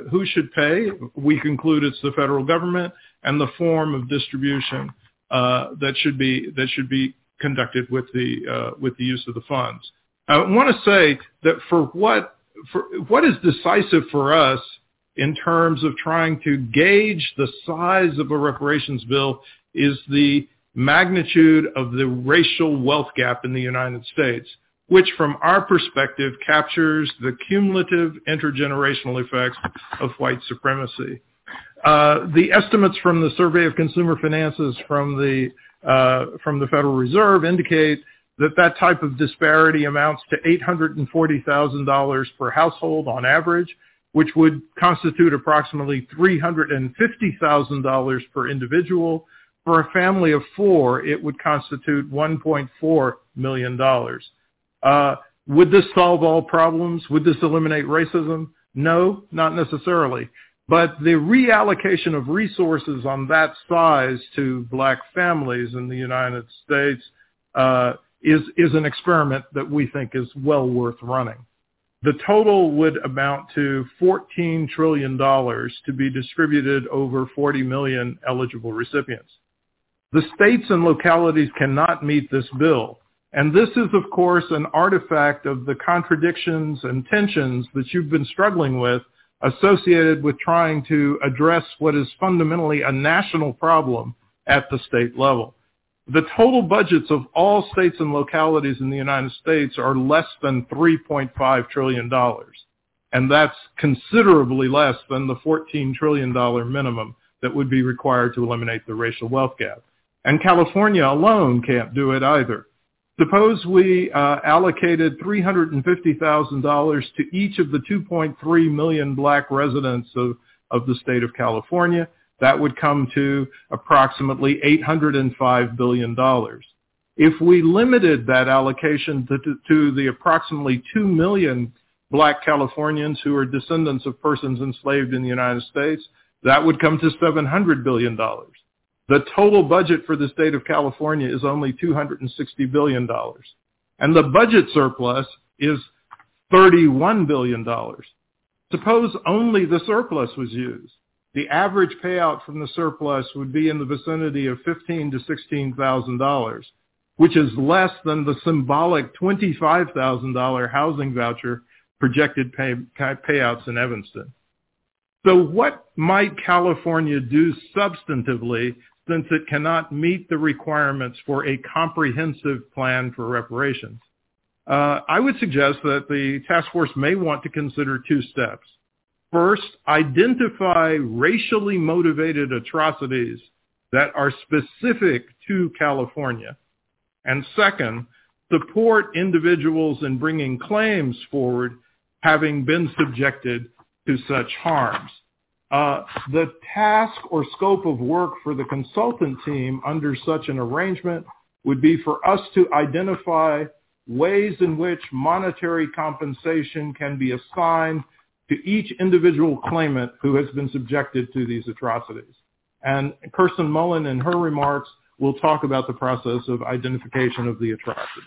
we conclude it's the federal government, and the form of distribution that should be conducted with the use of the funds. I want to say that for what is decisive for us in terms of trying to gauge the size of a reparations bill is the magnitude of the racial wealth gap in the United States, which from our perspective captures the cumulative intergenerational effects of white supremacy. The estimates from the Survey of Consumer Finances from the Federal Reserve indicate that type of disparity amounts to $840,000 per household on average, which would constitute approximately $350,000 per individual. For a family of 4, it would constitute $1.4 million. Would this solve all problems? Would this eliminate racism? No, not necessarily. But the reallocation of resources on that size to black families in the United States is an experiment that we think is well worth running. The total would amount to $14 trillion to be distributed over 40 million eligible recipients. The states and localities cannot meet this bill. And this is, of course, an artifact of the contradictions and tensions that you've been struggling with associated with trying to address what is fundamentally a national problem at the state level. The total budgets of all states and localities in the United States are less than $3.5 trillion. And that's considerably less than the $14 trillion minimum that would be required to eliminate the racial wealth gap. And California alone can't do it either. Suppose we allocated $350,000 to each of the 2.3 million black residents of the state of California. That would come to approximately $805 billion. If we limited that allocation to the approximately 2 million black Californians who are descendants of persons enslaved in the United States, that would come to $700 billion. The total budget for the state of California is only $260 billion. And the budget surplus is $31 billion. Suppose only the surplus was used. The average payout from the surplus would be in the vicinity of $15,000 to $16,000, which is less than the symbolic $25,000 housing voucher projected payouts in Evanston. So what might California do substantively since it cannot meet the requirements for a comprehensive plan for reparations? I would suggest that the task force may want to consider 2 steps. First, identify racially motivated atrocities that are specific to California. And second, support individuals in bringing claims forward having been subjected to such harms. The task or scope of work for the consultant team under such an arrangement would be for us to identify ways in which monetary compensation can be assigned to each individual claimant who has been subjected to these atrocities. And Kirsten Mullen, in her remarks, will talk about the process of identification of the atrocities.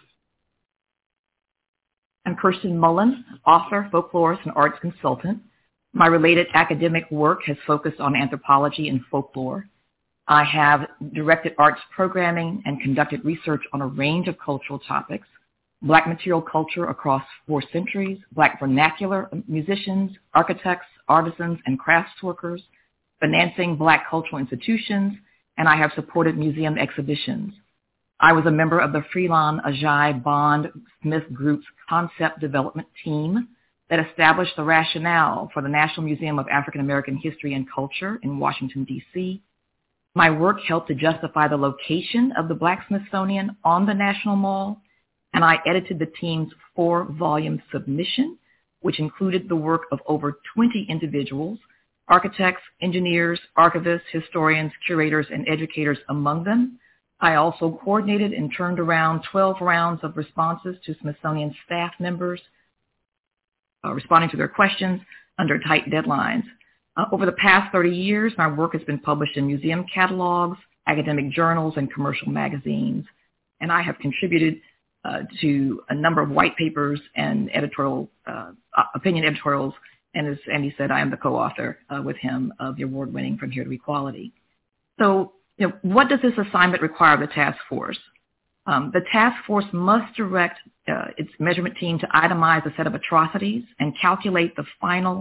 I'm Kirsten Mullen, author, folklorist, and arts consultant. My related academic work has focused on anthropology and folklore. I have directed arts programming and conducted research on a range of cultural topics: Black material culture across 4 centuries, Black vernacular musicians, architects, artisans, and crafts workers, financing Black cultural institutions, and I have supported museum exhibitions. I was a member of the Freelon Ajay Bond Smith Group's concept development team that established the rationale for the National Museum of African American History and Culture in Washington, D.C. My work helped to justify the location of the Black Smithsonian on the National Mall, and I edited the team's 4-volume submission, which included the work of over 20 individuals, architects, engineers, archivists, historians, curators, and educators among them. I also coordinated and turned around 12 rounds of responses to Smithsonian staff members, responding to their questions under tight deadlines. Over the past 30 years, my work has been published in museum catalogs, academic journals, and commercial magazines, and I have contributed to a number of white papers and editorial opinion editorials, and as Andy said, I am the co-author with him of the award-winning From Here to Equality. So, what does this assignment require of the task force? The task force must direct its measurement team to itemize a set of atrocities and calculate the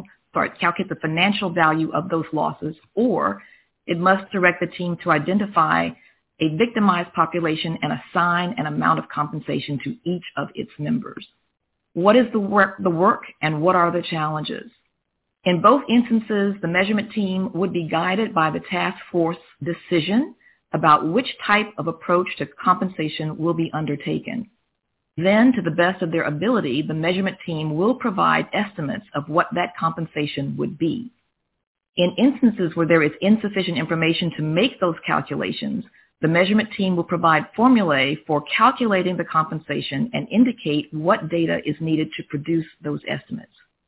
financial value of those losses, or it must direct the team to identify a victimized population and assign an amount of compensation to each of its members. What is the work and what are the challenges? In both instances, the measurement team would be guided by the task force decision about which type of approach to compensation will be undertaken. Then, to the best of their ability, the measurement team will provide estimates of what that compensation would be. In instances where there is insufficient information to make those calculations, the measurement team will provide formulae for calculating the compensation and indicate what data is needed to produce those estimates.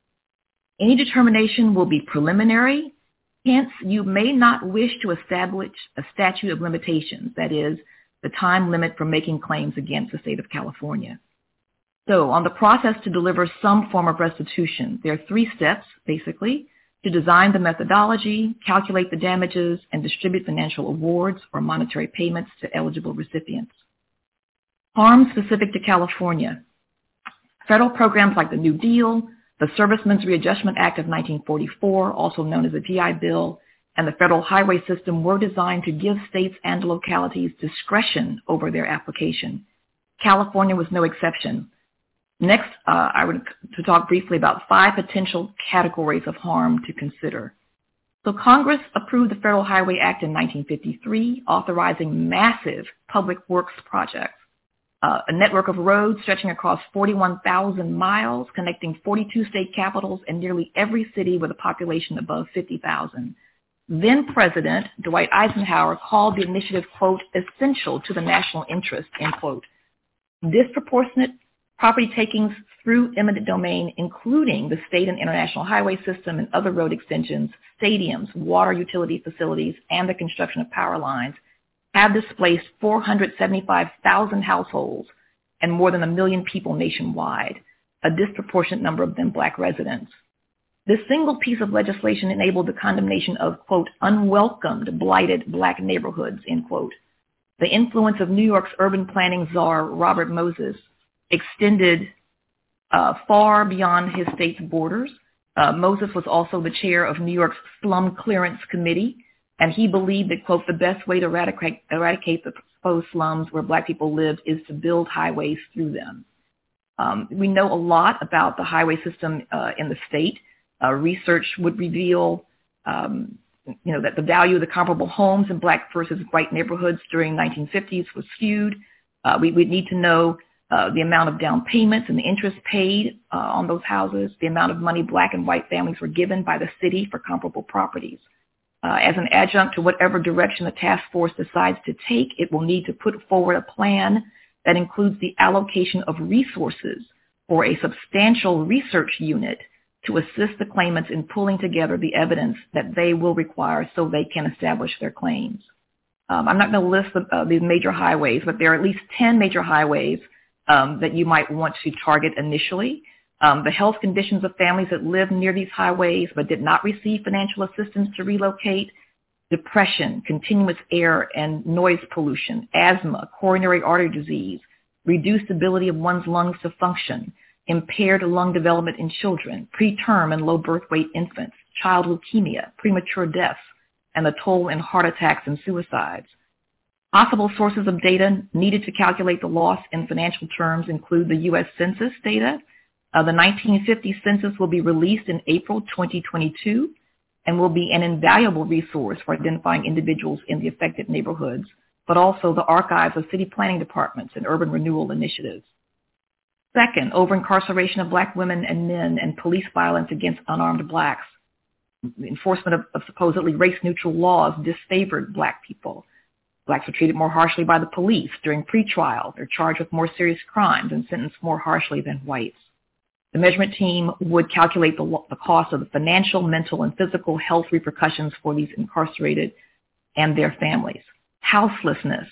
Any determination will be preliminary. Hence, you may not wish to establish a statute of limitations, that is, the time limit for making claims against the state of California. So on the process to deliver some form of restitution, there are 3 steps, basically: to design the methodology, calculate the damages, and distribute financial awards or monetary payments to eligible recipients. Harm specific to California. Federal programs like the New Deal, the Servicemen's Readjustment Act of 1944, also known as the GI Bill, and the federal highway system were designed to give states and localities discretion over their application. California was no exception. Next, I would to talk briefly about 5 potential categories of harm to consider. So Congress approved the Federal Highway Act in 1953, authorizing massive public works projects, a network of roads stretching across 41,000 miles, connecting 42 state capitals and nearly every city with a population above 50,000. Then President Dwight Eisenhower called the initiative, quote, essential to the national interest, end quote. Disproportionate property takings through eminent domain, including the state and international highway system and other road extensions, stadiums, water utility facilities, and the construction of power lines, have displaced 475,000 households and more than 1 million people nationwide, a disproportionate number of them Black residents. This single piece of legislation enabled the condemnation of, quote, unwelcomed, blighted Black neighborhoods, end quote. The influence of New York's urban planning czar, Robert Moses, extended far beyond his state's borders. Moses was also the chair of New York's Slum Clearance Committee, and he believed that, quote, the best way to eradicate the proposed slums where Black people lived is to build highways through them. We know a lot about the highway system in the state. Research would reveal that the value of the comparable homes in black versus white neighborhoods during 1950s was skewed. We need to know the amount of down payments and the interest paid on those houses, the amount of money black and white families were given by the city for comparable properties. As an adjunct to whatever direction the task force decides to take, it will need to put forward a plan that includes the allocation of resources for a substantial research unit to assist the claimants in pulling together the evidence that they will require so they can establish their claims. I'm not going to list these major highways, but there are at least 10 major highways that you might want to target initially. The health conditions of families that live near these highways but did not receive financial assistance to relocate, depression, continuous air and noise pollution, asthma, coronary artery disease, reduced ability of one's lungs to function, impaired lung development in children, preterm and low birth weight infants, child leukemia, premature deaths, and the toll in heart attacks and suicides. Possible sources of data needed to calculate the loss in financial terms include the U.S. Census data. The 1950 census will be released in April 2022 and will be an invaluable resource for identifying individuals in the affected neighborhoods, but also the archives of city planning departments and urban renewal initiatives. Second, over-incarceration of black women and men and police violence against unarmed blacks. The enforcement of supposedly race-neutral laws disfavored black people. Blacks are treated more harshly by the police during pretrial. They're charged with more serious crimes and sentenced more harshly than whites. The measurement team would calculate the cost of the financial, mental, and physical health repercussions for these incarcerated and their families. Houselessness.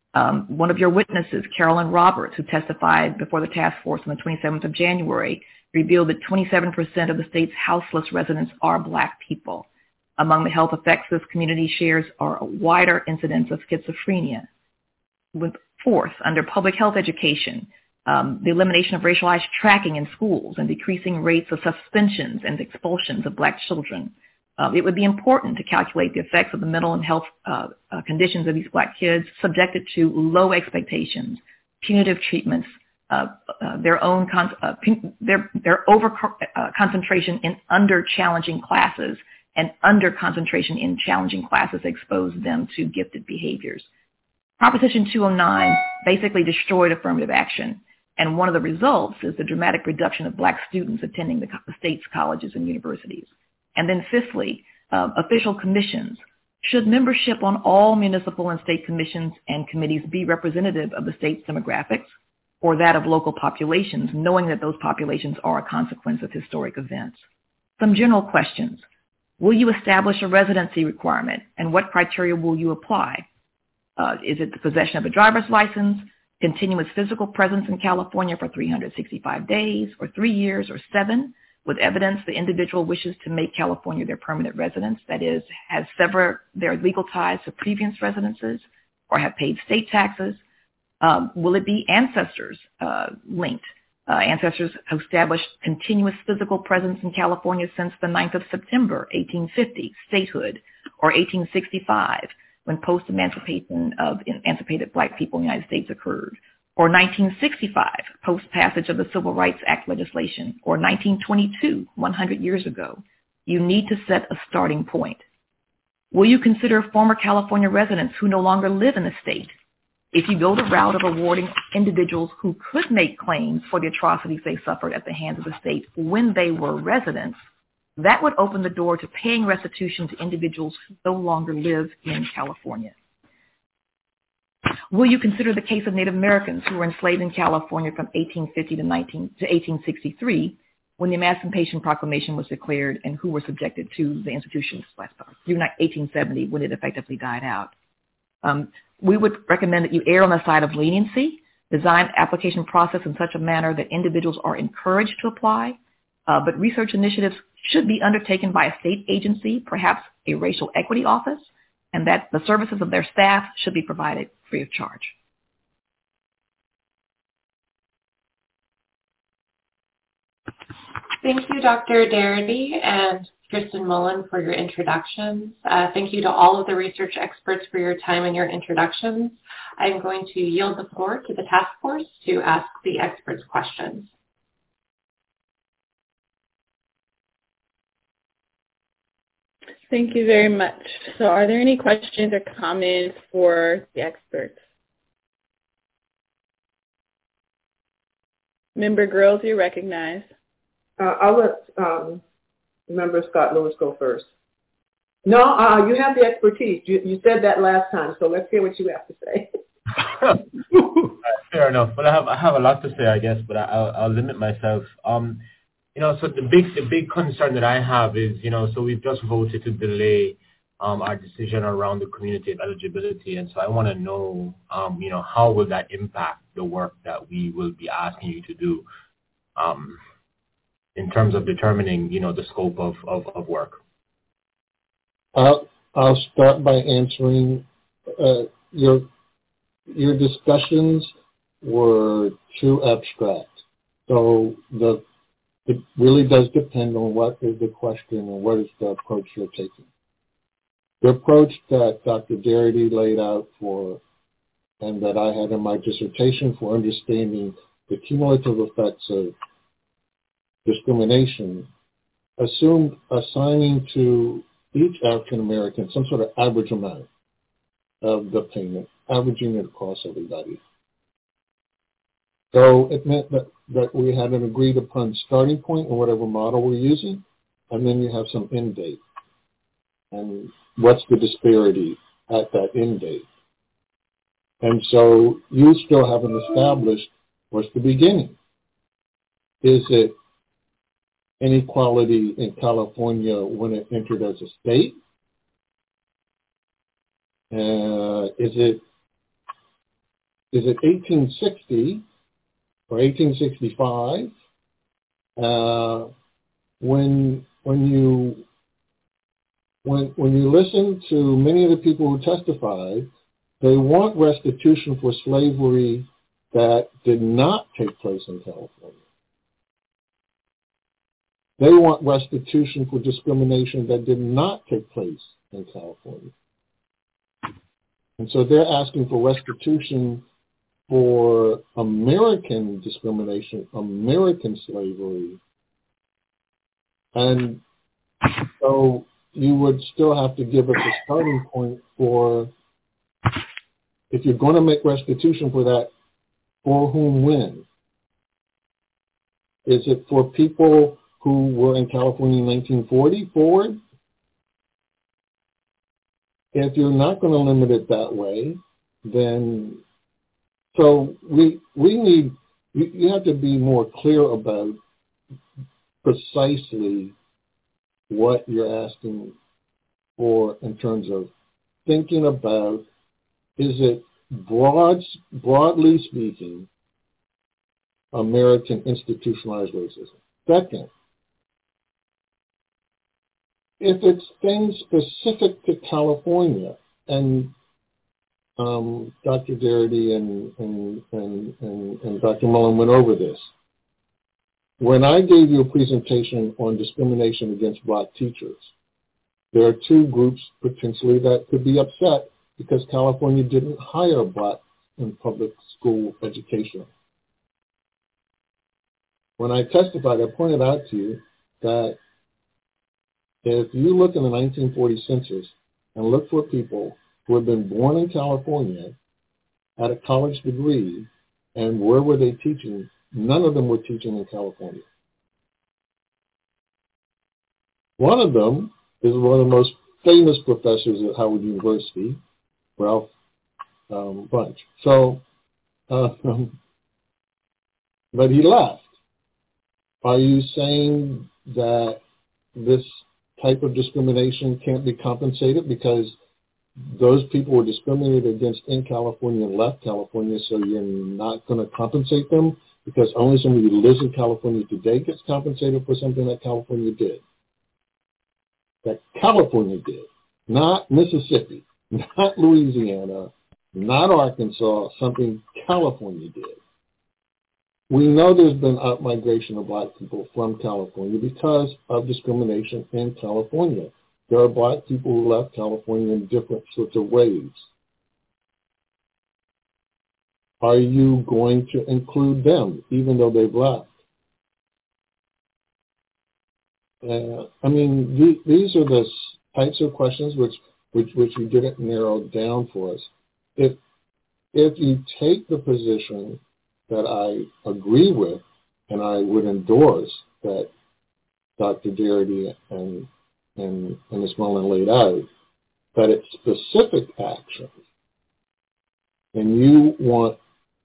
One of your witnesses, Carolyn Roberts, who testified before the task force on the 27th of January, revealed that 27% of the state's houseless residents are black people. Among the health effects this community shares are a wider incidence of schizophrenia. Fourth, under public health education, the elimination of racialized tracking in schools and decreasing rates of suspensions and expulsions of black children. It would be important to calculate the effects of the mental and health conditions of these black kids subjected to low expectations, punitive treatments, their over concentration in under challenging classes, and under concentration in challenging classes expose them to gifted behaviors. Proposition 209 basically destroyed affirmative action. And one of the results is the dramatic reduction of black students attending the state's colleges and universities. And then fifthly, official commissions. Should membership on all municipal and state commissions and committees be representative of the state's demographics or that of local populations, knowing that those populations are a consequence of historic events? Some general questions. Will you establish a residency requirement, and what criteria will you apply? Is it the possession of a driver's license, continuous physical presence in California for 365 days, or 3 years, or 7, with evidence the individual wishes to make California their permanent residence, that is, has severed their legal ties to previous residences, or have paid state taxes? Will it be ancestors linked? Ancestors have established continuous physical presence in California since the 9th of September, 1850, statehood, or 1865, when post-emancipation of emancipated black people in the United States occurred, or 1965, post-passage of the Civil Rights Act legislation, or 1922, 100 years ago. You need to set a starting point. Will you consider former California residents who no longer live in the state? If you go the route of awarding individuals who could make claims for the atrocities they suffered at the hands of the state when they were residents, that would open the door to paying restitution to individuals who no longer live in California. Will you consider the case of Native Americans who were enslaved in California from 1850 to 1863, when the Emancipation Proclamation was declared, and who were subjected to the institutions through 1870, when it effectively died out? We would recommend that you err on the side of leniency, design application process in such a manner that individuals are encouraged to apply, but research initiatives should be undertaken by a state agency, perhaps a racial equity office, and that the services of their staff should be provided free of charge. Thank you, Dr. Darity and Kristen Mullen, for your introductions. Thank you to all of the research experts for your time and your introductions. I'm going to yield the floor to the task force to ask the experts questions. Thank you very much. So are there any questions or comments for the experts? Member Grills, you're recognized. I'll let Member Scott Lewis go first. No, you have the expertise. You said that last time, so let's hear what you have to say. Fair enough. But I have a lot to say, I guess, but I'll limit myself. So the big concern that I have is, so we've just voted to delay our decision around the community of eligibility, and so I want to know, how will that impact the work that we will be asking you to do, in terms of determining, the scope of work. I'll start by answering your discussions were too abstract. So it really does depend on what is the question and what is the approach you're taking. The approach that Dr. Darity laid out for, and that I had in my dissertation for understanding the cumulative effects of discrimination, assumed assigning to each African American some sort of average amount of the payment, averaging it across everybody. So it meant that we had an agreed upon starting point in whatever model we're using, and then you have some end date. And what's the disparity at that end date? And so you still haven't established what's the beginning. Is it inequality in California when it entered as a state? Is it 1860 or 1865? When you listen to many of the people who testified, they want restitution for slavery that did not take place in California. They want restitution for discrimination that did not take place in California. And so they're asking for restitution for American discrimination, American slavery. And so you would still have to give us a starting point for, if you're going to make restitution for that, for whom, when? Is it for people who were in California in 1940 forward? If you're not going to limit it that way, then, so we need, you have to be more clear about precisely what you're asking for in terms of thinking about, is it broadly speaking, American institutionalized racism? Second, if it's things specific to California, and Dr. Darity and Dr. Mullen went over this. When I gave you a presentation on discrimination against Black teachers, there are two groups potentially that could be upset because California didn't hire Blacks in public school education. When I testified, I pointed out to you that if you look in the 1940 census and look for people who have been born in California, had a college degree, and where were they teaching? None of them were teaching in California. One of them is one of the most famous professors at Howard University, Ralph Bunche. So, but he left. Are you saying that this type of discrimination can't be compensated because those people were discriminated against in California and left California, so you're not going to compensate them because only somebody who lives in California today gets compensated for something that California did? That California did, not Mississippi, not Louisiana, not Arkansas, something California did. We know there's been out-migration of Black people from California because of discrimination in California. There are Black people who left California in different sorts of ways. Are you going to include them, even though they've left? I mean, these are the types of questions, which you didn't narrow down for us. If you take the position that I agree with, and I would endorse that Dr. Darity and Ms. Mullen laid out, that it's specific actions, and you want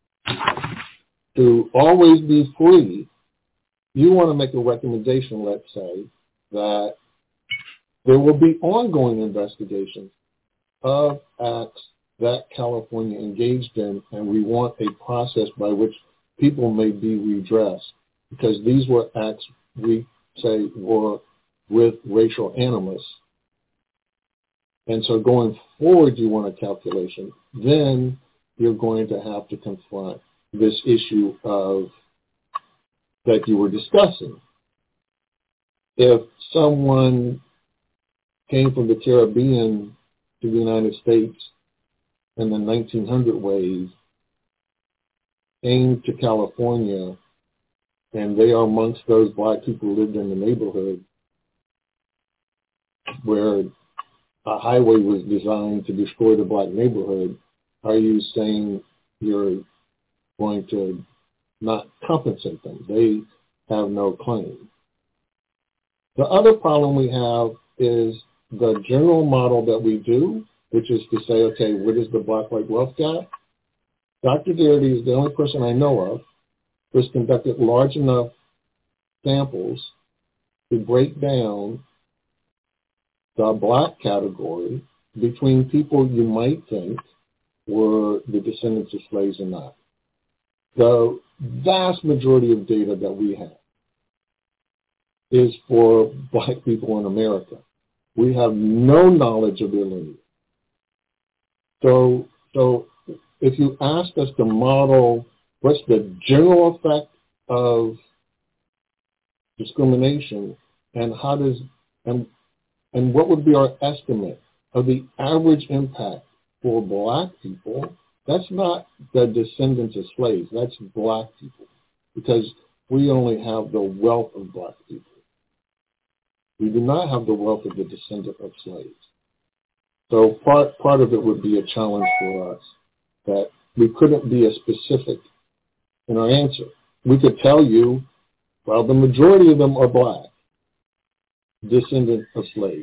to always be free, you want to make a recommendation, let's say, that there will be ongoing investigations of acts that California engaged in, and we want a process by which people may be redressed, because these were acts we say were with racial animus. And so going forward, you want a calculation. Then you're going to have to confront this issue of that you were discussing. If someone came from the Caribbean to the United States in the 1900 ways, came to California, and they are amongst those black people who lived in the neighborhood where a highway was designed to destroy the black neighborhood, are you saying you're going to not compensate them? They have no claim. The other problem we have is the general model that we do, which is to say, okay, what is the black-white wealth gap? Dr. Darity is the only person I know of who has conducted large enough samples to break down the black category between people you might think were the descendants of slaves or not. The vast majority of data that we have is for black people in America. We have no knowledge of their lineage. So if you ask us to model what's the general effect of discrimination and how does and what would be our estimate of the average impact for black people, that's not the descendants of slaves, that's black people, because we only have the wealth of black people. We do not have the wealth of the descendant of slaves. So part of it would be a challenge for us, that we couldn't be as specific in our answer. We could tell you, well, the majority of them are black, descendant of slaves.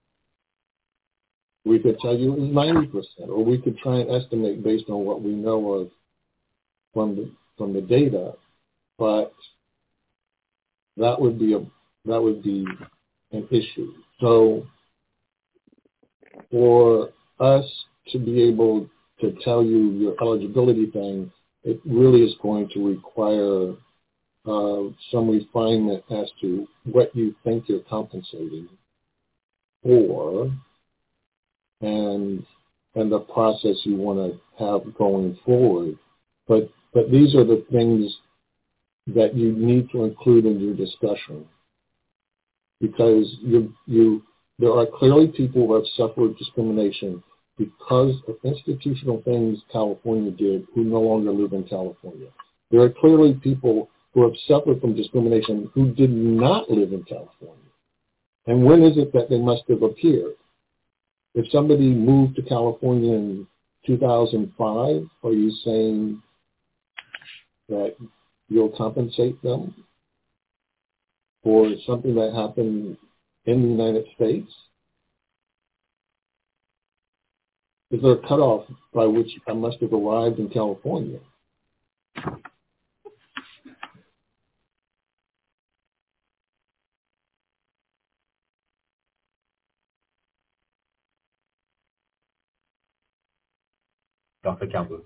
We could tell you it was 90%, or we could try and estimate based on what we know of from the data, but that would be an issue. So for us to be able to tell you your eligibility thing, it really is going to require some refinement as to what you think you're compensating for and the process you want to have going forward. But these are the things that you need to include in your discussion, because there are clearly people who have suffered discrimination because of institutional things California did who no longer live in California. There are clearly people who have suffered from discrimination who did not live in California. And when is it that they must have appeared? If somebody moved to California in 2005, are you saying that you'll compensate them for something that happened in the United States? Is there a cutoff by which I must have arrived in California? Dr. Campbell.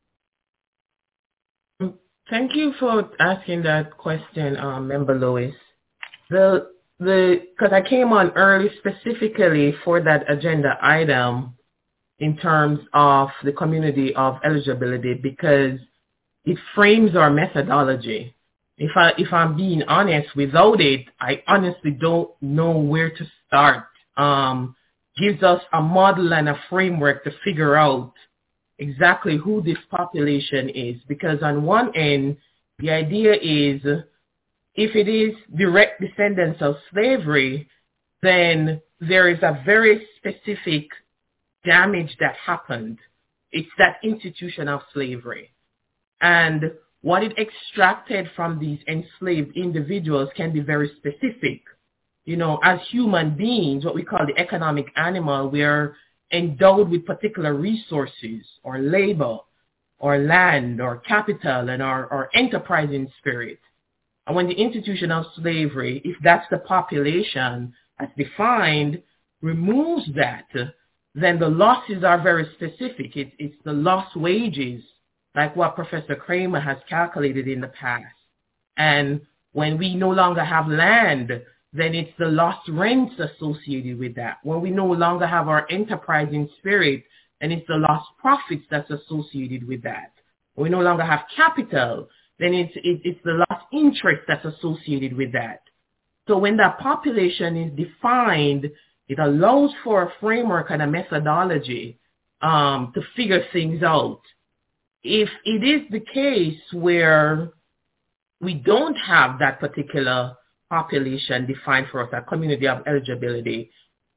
Thank you for asking that question, Member Lewis. Because I came on early specifically for that agenda item in terms of the community of eligibility, because it frames our methodology. If I'm being honest, without it, I honestly don't know where to start. Gives us a model and a framework to figure out exactly who this population is. Because on one end, the idea is if it is direct descendants of slavery, then there is a very specific damage that happened. It's that institution of slavery. And what it extracted from these enslaved individuals can be very specific. You know, as human beings, what we call the economic animal, we are endowed with particular resources or labor or land or capital and our enterprising spirit. And when the institution of slavery, if that's the population as defined, removes that, then the losses are very specific. It's the lost wages, like what Professor Kramer has calculated in the past. And when we no longer have land, then it's the lost rents associated with that. When we no longer have our enterprising spirit, then it's the lost profits that's associated with that. When we no longer have capital, then it's the lost interest that's associated with that. So when that population is defined, it allows for a framework and a methodology to figure things out. If it is the case where we don't have that particular population defined for us, a community of eligibility,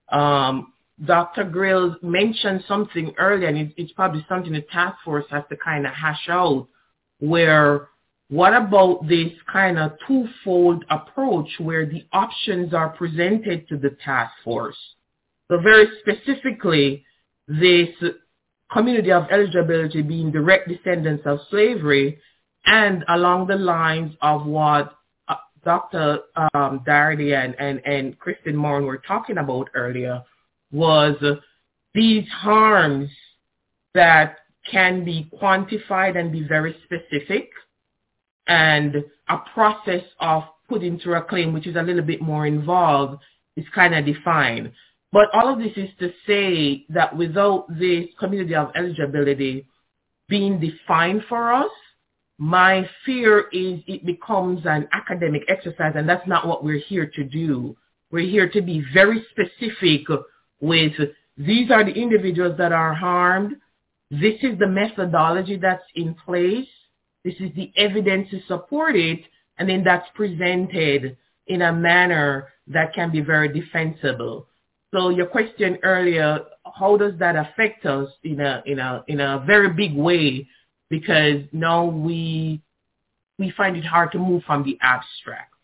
Dr. Grill mentioned something earlier, and it's probably something the task force has to kind of hash out, where what about this kind of twofold approach where the options are presented to the task force? So very specifically, this community of eligibility being direct descendants of slavery, and along the lines of what Dr. Darity and Kristen Moran were talking about earlier, was these harms that can be quantified and be very specific, and a process of putting through a claim, which is a little bit more involved, is kind of defined. But all of this is to say that without this community of eligibility being defined for us, my fear is it becomes an academic exercise, and that's not what we're here to do. We're here to be very specific with these are the individuals that are harmed. This is the methodology that's in place. This is the evidence to support it, and then that's presented in a manner that can be very defensible. So your question earlier, how does that affect us in a very big way? Because now we find it hard to move from the abstract.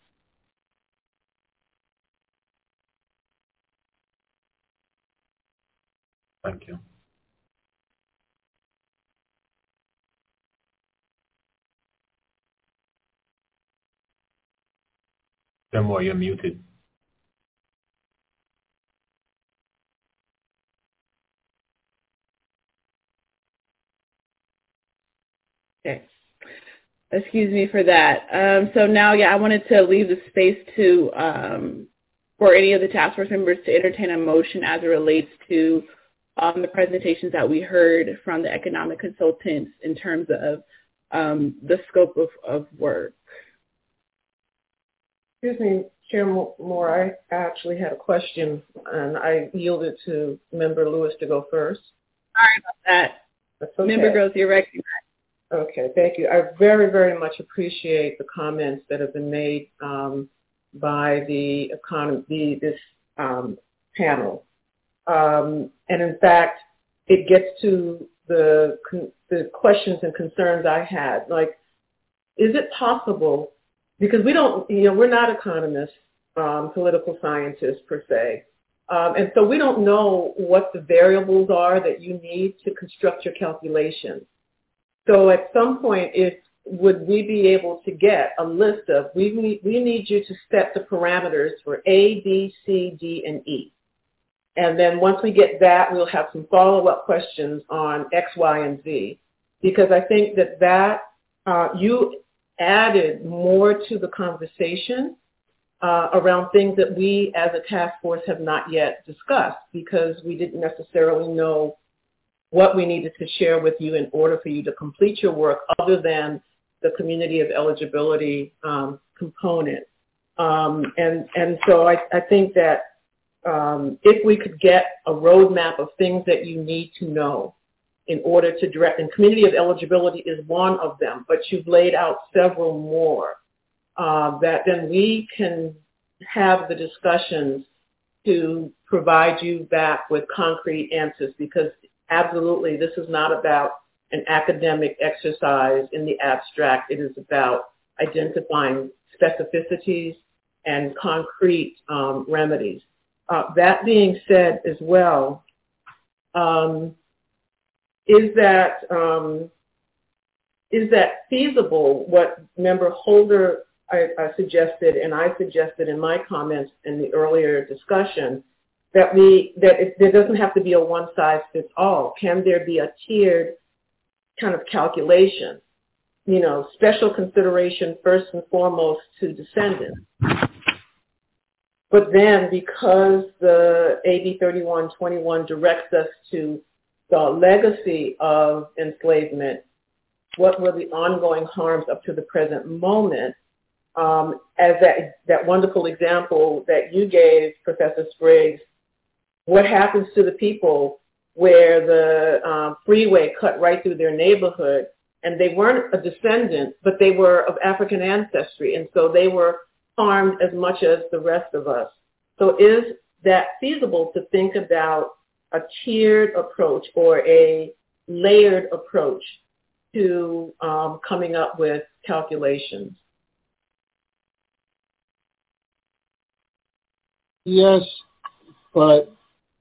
Thank you. Demore, you're muted. Okay. Excuse me for that. So now, I wanted to leave the space to for any of the task force members to entertain a motion as it relates to the presentations that we heard from the economic consultants in terms of the scope of work. Excuse me, Chair Moore, I actually had a question, and I yielded to Member Lewis to go first. Sorry about that. That's okay. Member Gross, you're recognized. Okay, thank you. I very, very much appreciate the comments that have been made by this panel. And in fact, it gets to the questions and concerns I had. Like, is it possible, because we're not economists, political scientists per se, and so we don't know what the variables are that you need to construct your calculations. So at some point, would we be able to get a list of, we need you to set the parameters for A, B, C, D, and E. And then once we get that, we'll have some follow-up questions on X, Y, and Z. Because I think that you added more to the conversation around things that we as a task force have not yet discussed, because we didn't necessarily know what we needed to share with you in order for you to complete your work other than the community of eligibility component. And so I think that if we could get a roadmap of things that you need to know in order to direct, and community of eligibility is one of them, but you've laid out several more, that then we can have the discussions to provide you back with concrete answers, because absolutely this is not about an academic exercise in the abstract. It is about identifying specificities and concrete remedies. That being said as well, is that feasible, what Member Holder I suggested, and I suggested in my comments in the earlier discussion, that there doesn't have to be a one-size-fits-all. Can there be a tiered kind of calculation? You know, special consideration first and foremost to descendants. But then because the AB 3121 directs us to the legacy of enslavement, what were the ongoing harms up to the present moment, as that wonderful example that you gave, Professor Spriggs, what happens to the people where the freeway cut right through their neighborhood, and they weren't a descendant, but they were of African ancestry, and so they were harmed as much as the rest of us. So is that feasible to think about a tiered approach or a layered approach to coming up with calculations? Yes, but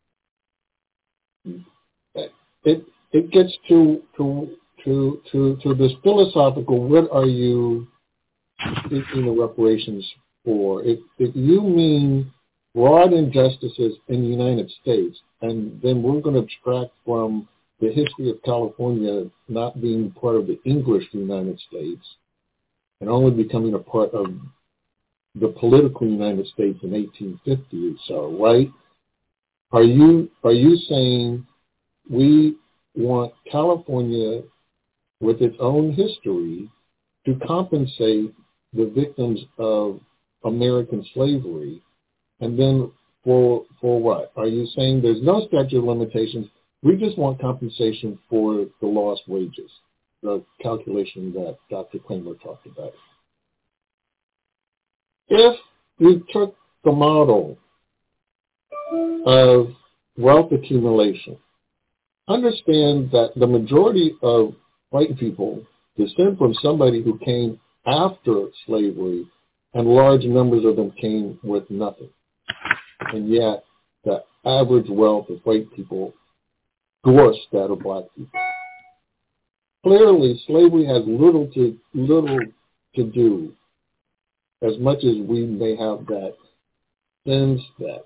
it gets to this philosophical. What are you seeking the reparations for? If you mean broad injustices in the United States, and then we're going to abstract from the history of California not being part of the English United States and only becoming a part of the political United States in 1850 or so, right? Are you saying we want California with its own history to compensate the victims of American slavery? And then for what? Are you saying there's no statute of limitations? We just want compensation for the lost wages, the calculation that Dr. Kramer talked about. If we took the model of wealth accumulation, understand that the majority of white people descend from somebody who came after slavery, and large numbers of them came with nothing. And yet, the average wealth of white people dwarfs that of black people. Clearly, slavery has little to do, as much as we may have that sense, that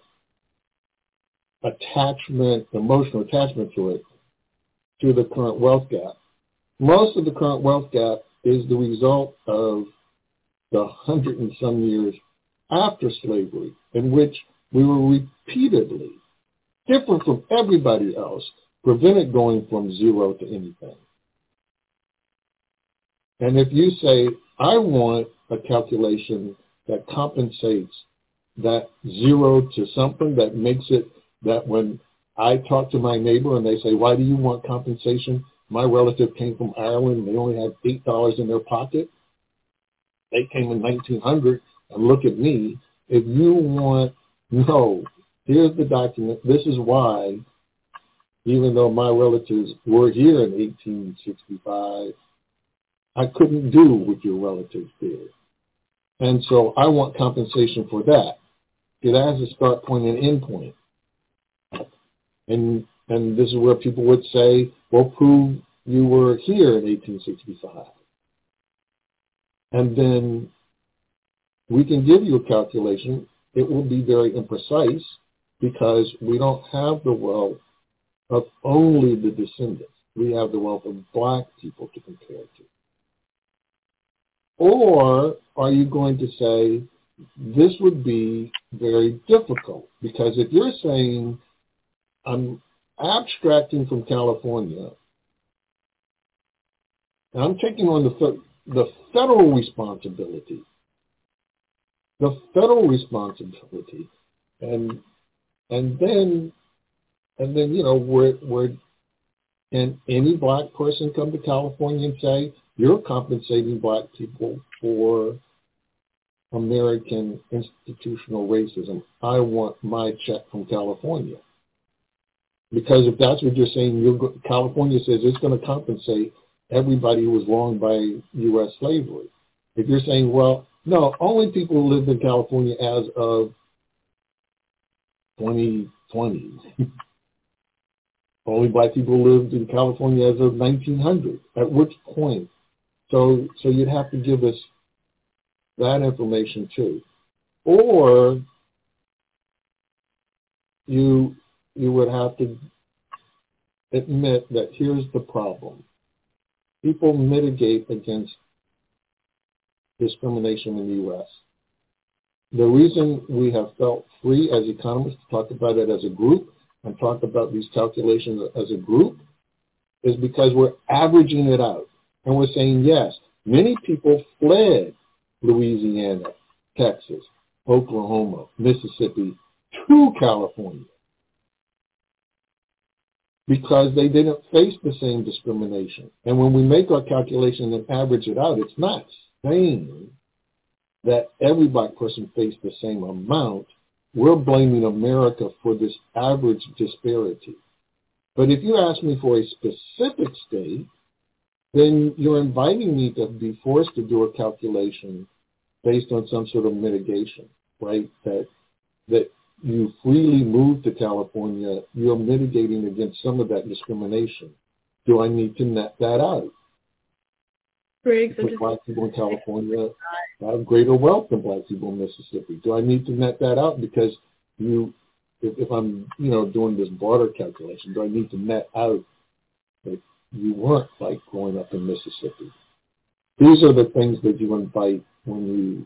attachment, emotional attachment to it, to the current wealth gap. Most of the current wealth gap is the result of the 100 and some years after slavery, in which we were repeatedly, different from everybody else, prevented going from zero to anything. And if you say, I want a calculation that compensates that zero to something, that makes it that when I talk to my neighbor and they say, why do you want compensation? My relative came from Ireland and they only had $8 in their pocket. They came in 1900, and look at me. If you want, no, here's the document. This is why, even though my relatives were here in 1865, I couldn't do what your relatives did. And so I want compensation for that. It has a start point and end point. And this is where people would say, well, prove you were here in 1865. And then we can give you a calculation. It will be very imprecise because we don't have the wealth of only the descendants. We have the wealth of black people to compare to. Or are you going to say this would be very difficult? Because if you're saying I'm abstracting from California, and I'm taking on the federal responsibility, and then you know, can any black person come to California and say you're compensating black people for American institutional racism. I want my check from California. Because if that's what you're saying, California says it's going to compensate everybody who was wronged by U.S. slavery. If you're saying, well, no, only people who lived in California as of 2020. Only black people lived in California as of 1900. At which point? So you'd have to give us that information too. Or you would have to admit that here's the problem. People mitigate against discrimination in the U.S. The reason we have felt free as economists to talk about it as a group and talk about these calculations as a group is because we're averaging it out. And we're saying, yes, many people fled Louisiana, Texas, Oklahoma, Mississippi to California because they didn't face the same discrimination. And when we make our calculation and average it out, it's not saying that every black person faced the same amount. We're blaming America for this average disparity. But if you ask me for a specific state, then you're inviting me to be forced to do a calculation based on some sort of mitigation, right? That you freely move to California, you're mitigating against some of that discrimination. Do I need to net that out? Briggs, black people in California have greater wealth than black people in Mississippi. Do I need to net that out? Because if I'm, doing this border calculation, do I need to net out that you weren't like growing up in Mississippi? These are the things that you invite when you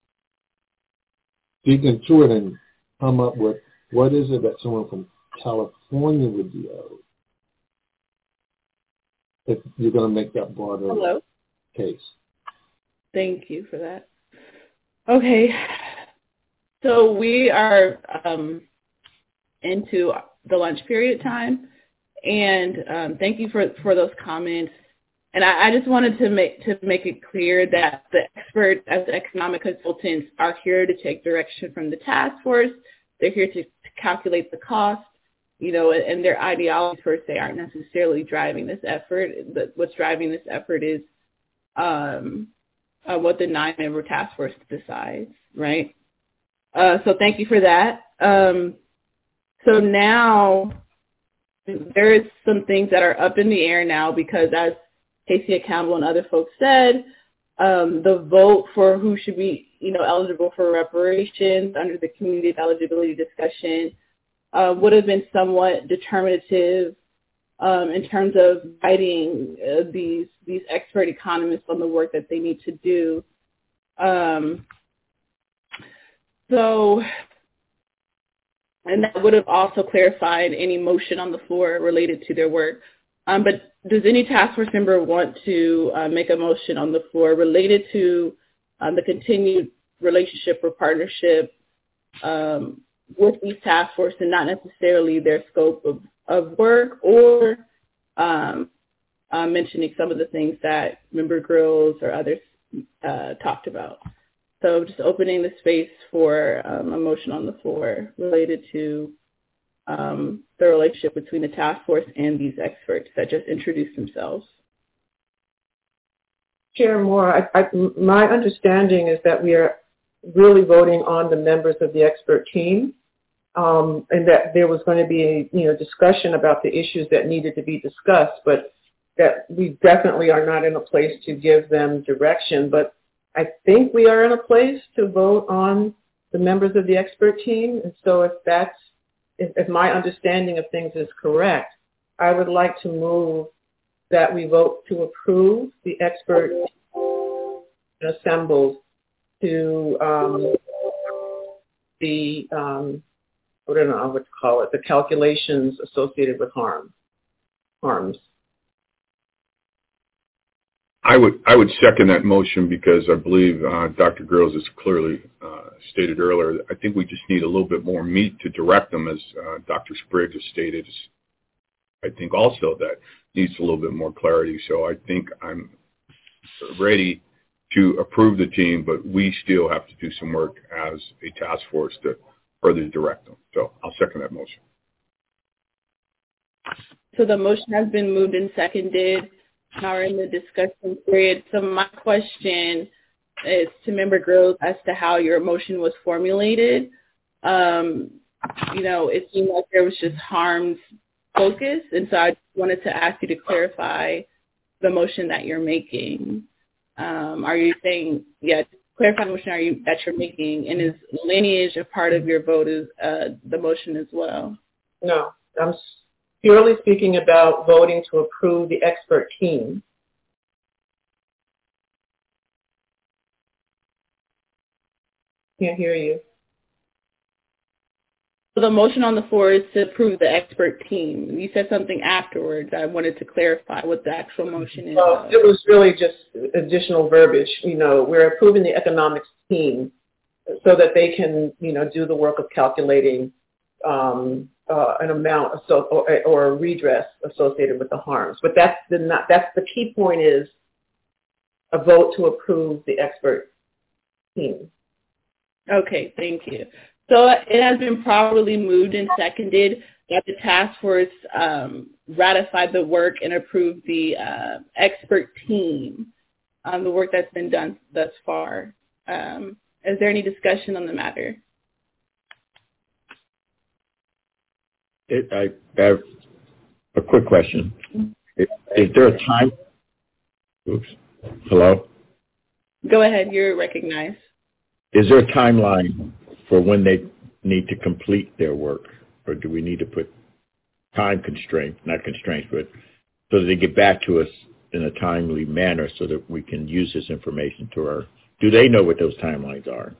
dig into it and come up with what is it that someone from California would be owed if you're going to make that broader case. Thank you for that. Okay. So we are into the lunch period time, and thank you for those comments. And I just wanted to make it clear that the experts as economic consultants are here to take direction from the task force. They're here to calculate the cost, and their ideologies per se aren't necessarily driving this effort. What's driving this effort is what the 9-member task force decides, right? So thank you for that. So now there is some things that are up in the air now because, as Casey Campbell and other folks said, the vote for who should be, eligible for reparations under the community eligibility discussion would have been somewhat determinative in terms of guiding these expert economists on the work that they need to do. And that would have also clarified any motion on the floor related to their work. But does any task force member want to make a motion on the floor related to the continued relationship or partnership with these task force and not necessarily their scope of work, or mentioning some of the things that Member Grills or others talked about? So just opening the space for a motion on the floor related to the relationship between the task force and these experts that just introduced themselves. Chair Moore, my understanding is that we are really voting on the members of the expert team, and that there was going to be a discussion about the issues that needed to be discussed, but that we definitely are not in a place to give them direction. But I think we are in a place to vote on the members of the expert team, and so if my understanding of things is correct, I would like to move that we vote to approve the expert assembled to I don't know what to call it, the calculations associated with harms. I would second that motion because I believe Dr. Grills has clearly stated earlier. I think we just need a little bit more meat to direct them, as Dr. Sprigg has stated. I think also that needs a little bit more clarity. So I think I'm ready to approve the team, but we still have to do some work as a task force to further direct them. So I'll second that motion. So the motion has been moved and seconded. Now we're in the discussion period. So my question is to Member Groves as to how your motion was formulated. It seemed like there was just harms focus, and so I wanted to ask you to clarify the motion that you're making. Are you saying, clarify the motion that you're making, and is lineage a part of your vote, is the motion as well? No, I'm purely speaking about voting to approve the expert team. Can't hear you. So the motion on the floor is to approve the expert team. You said something afterwards. I wanted to clarify what the actual motion is. Well, it was really just additional verbiage. We're approving the economics team so that they can, do the work of calculating an amount or a redress associated with the harms. But that's the key point, is a vote to approve the expert team. Okay, thank you. So it has been properly moved and seconded that the task force ratified the work and approved the expert team, the work that's been done thus far. Is there any discussion on the matter? I have a quick question. Is there a time? Oops. Hello? Go ahead. You're recognized. Is there a timeline for when they need to complete their work, or do we need to put time constraints, not constraints, but so that they get back to us in a timely manner so that we can use this information do they know what those timelines are?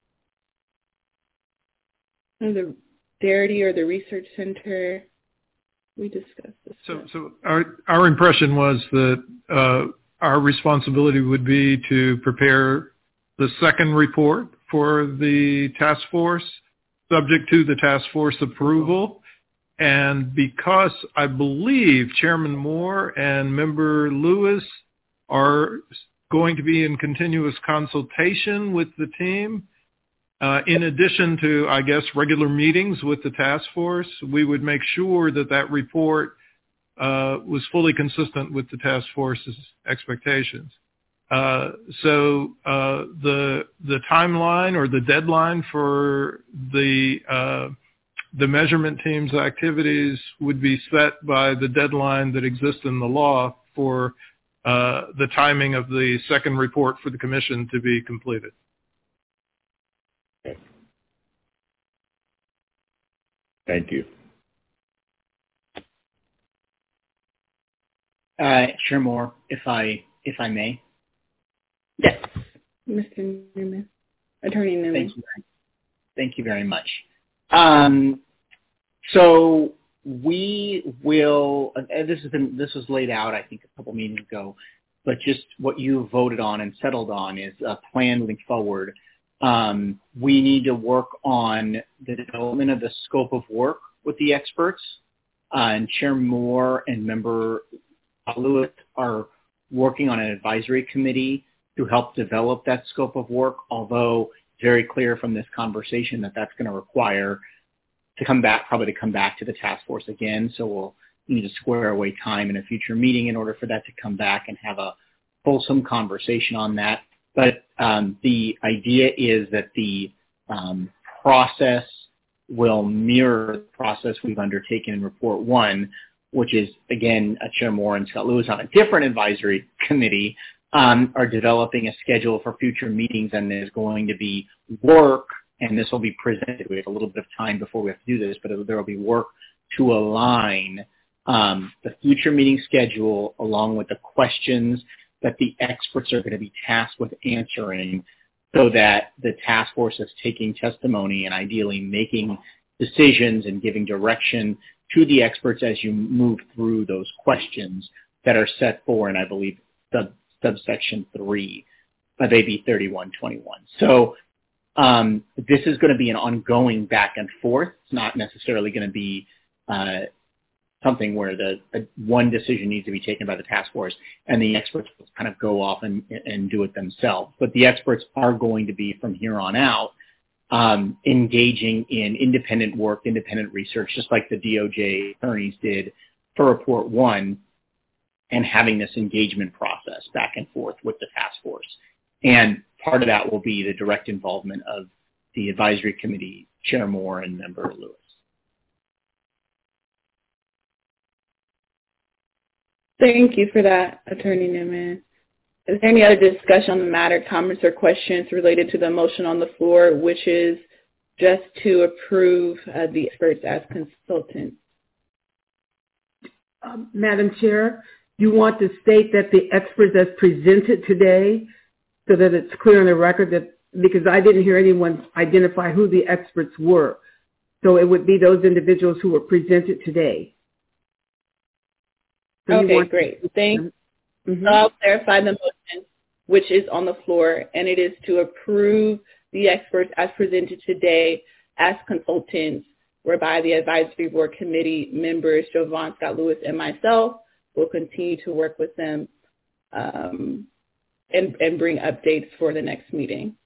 The Darity or the Research Center, we discussed this. So our impression was that our responsibility would be to prepare the second report for the task force, subject to the task force approval. And because I believe Chairman Moore and Member Lewis are going to be in continuous consultation with the team, in addition to, I guess, regular meetings with the task force, we would make sure that that report was fully consistent with the task force's expectations. So the timeline or the deadline for the measurement team's activities would be set by the deadline that exists in the law for the timing of the second report for the commission to be completed. Thank you. Chair Moore, if I may. Yes, Mr. Newman, Attorney Newman. Thank you very much. So we will. This was laid out, I think, a couple meetings ago, but just what you voted on and settled on is a plan moving forward. We need to work on the development of the scope of work with the experts, and Chair Moore and Member Lewis are working on an advisory committee to help develop that scope of work, although it's very clear from this conversation that that's going to require to come back to the task force again. So we'll need to square away time in a future meeting in order for that to come back and have a fulsome conversation on that. But the idea is that the process will mirror the process we've undertaken in Report 1, which is, again, Chair Moore and Scott Lewis on a different advisory committee are developing a schedule for future meetings, and there's going to be work, and this will be presented. We have a little bit of time before we have to do this, but there will be work to align the future meeting schedule along with the questions that the experts are going to be tasked with answering, so that the task force is taking testimony and ideally making decisions and giving direction to the experts as you move through those questions that are set for, and I believe, subsection 3 of AB 3121. So this is going to be an ongoing back and forth. It's not necessarily going to be something where one decision needs to be taken by the task force and the experts will kind of go off and do it themselves. But the experts are going to be from here on out engaging in independent work, independent research, just like the DOJ attorneys did for Report 1, and having this engagement process back and forth with the task force. And part of that will be the direct involvement of the advisory committee Chair Moore and Member Lewis. Thank you for that, Attorney Newman. Is there any other discussion on the matter, comments, or questions related to the motion on the floor, which is just to approve the experts as consultants? Madam Chair, you want to state that the experts as presented today, so that it's clear on the record that, because I didn't hear anyone identify who the experts were. So it would be those individuals who were presented today. So okay, great. Thanks. So I'll clarify the motion, which is on the floor, and it is to approve the experts as presented today as consultants, whereby the advisory board committee members, Jovan Scott Lewis and myself, will continue to work with them and bring updates for the next meeting.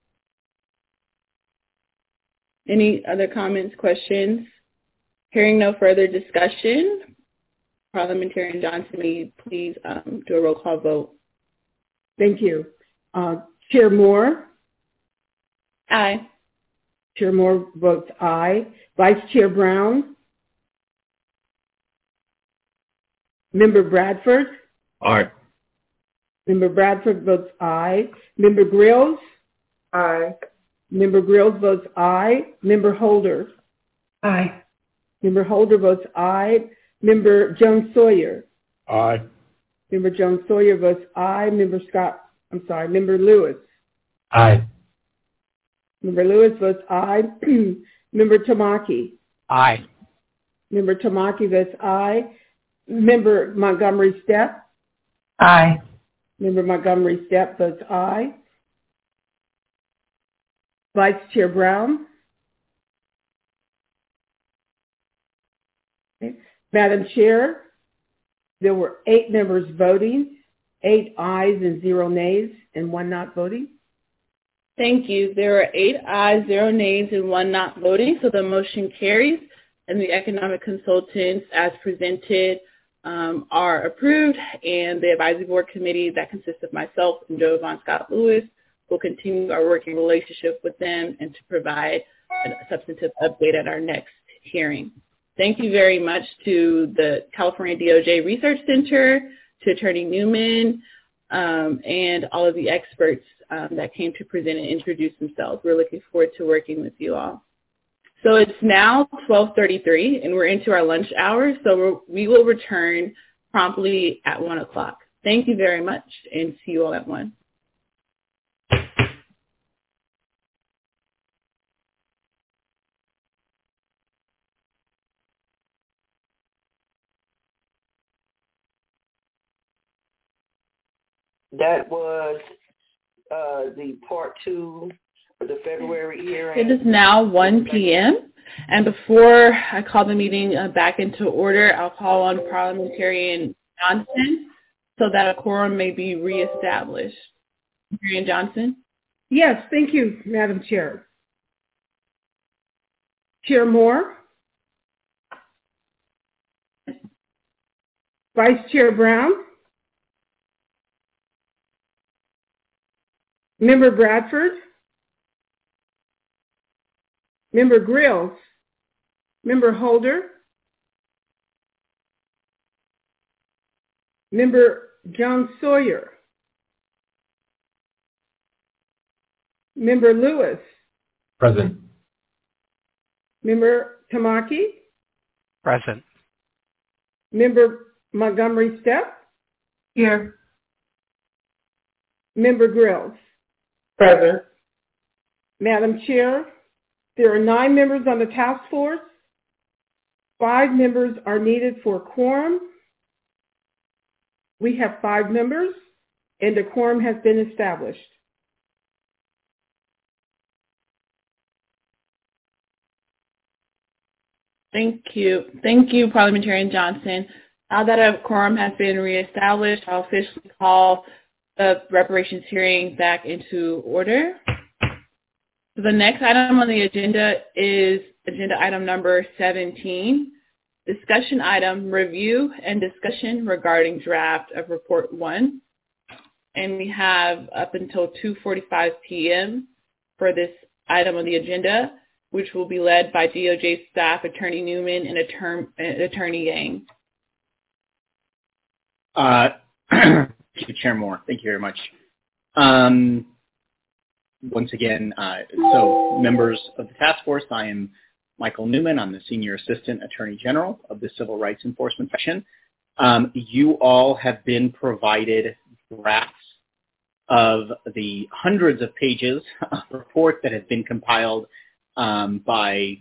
Any other comments, questions? Hearing no further discussion, Parliamentarian Johnson, will you please do a roll call vote? Thank you. Chair Moore? Aye. Chair Moore votes aye. Vice Chair Brown? Member Bradford? Aye. Member Bradford votes aye. Member Grills? Aye. Member Grills votes aye. Member Holder? Aye. Member Holder votes aye. Member Jones-Sawyer? Aye. Member Jones-Sawyer votes aye. Member Lewis? Aye. Member Lewis votes aye. Member Tamaki? Aye. Member Tamaki votes aye. Member Montgomery Stepp? Aye. Member Montgomery Stepp votes aye. Vice Chair Brown? Okay. Madam Chair, there were 8 members voting, 8 ayes and 0 nays, and 1 not voting. Thank you. There are 8 ayes, 0 nays, and 1 not voting, so the motion carries, and the economic consultants as presented are approved, and the advisory board committee that consists of myself and Jovan Scott Lewis will continue our working relationship with them and to provide a substantive update at our next hearing. Thank you very much to the California DOJ Research Center, to Attorney Newman, and all of the experts that came to present and introduce themselves. We're looking forward to working with you all. So it's now 12:33, and we're into our lunch hour, so we will return promptly at 1 o'clock. Thank you very much, and see you all at 1. That was the part 2 for the February hearing. It is now 1 p.m. And before I call the meeting back into order, I'll call on Parliamentarian Johnson so that a quorum may be reestablished. Parliamentarian Johnson? Yes, thank you, Madam Chair. Chair Moore? Vice Chair Brown? Member Bradford? Member Grills? Member Holder? Member Jones-Sawyer? Member Lewis? Present. Member Tamaki? Present. Member Montgomery Stepp? Here. Member Grills? Present. Madam Chair, there are 9 members on the task force. 5 members are needed for quorum. We have 5 members, and a quorum has been established. Thank you. Thank you, Parliamentarian Johnson. Now that a quorum has been reestablished, I'll officially call the reparations hearing back into order. So the next item on the agenda is agenda item number 17, discussion item, review and discussion regarding draft of Report 1. And we have up until 2:45 p.m. for this item on the agenda, which will be led by DOJ staff, Attorney Newman and Attorney Yang. Chair Moore, thank you very much. Once again, so members of the task force, I am Michael Newman. I'm the Senior Assistant Attorney General of the Civil Rights Enforcement Section. You all have been provided drafts of the hundreds of pages of report that have been compiled by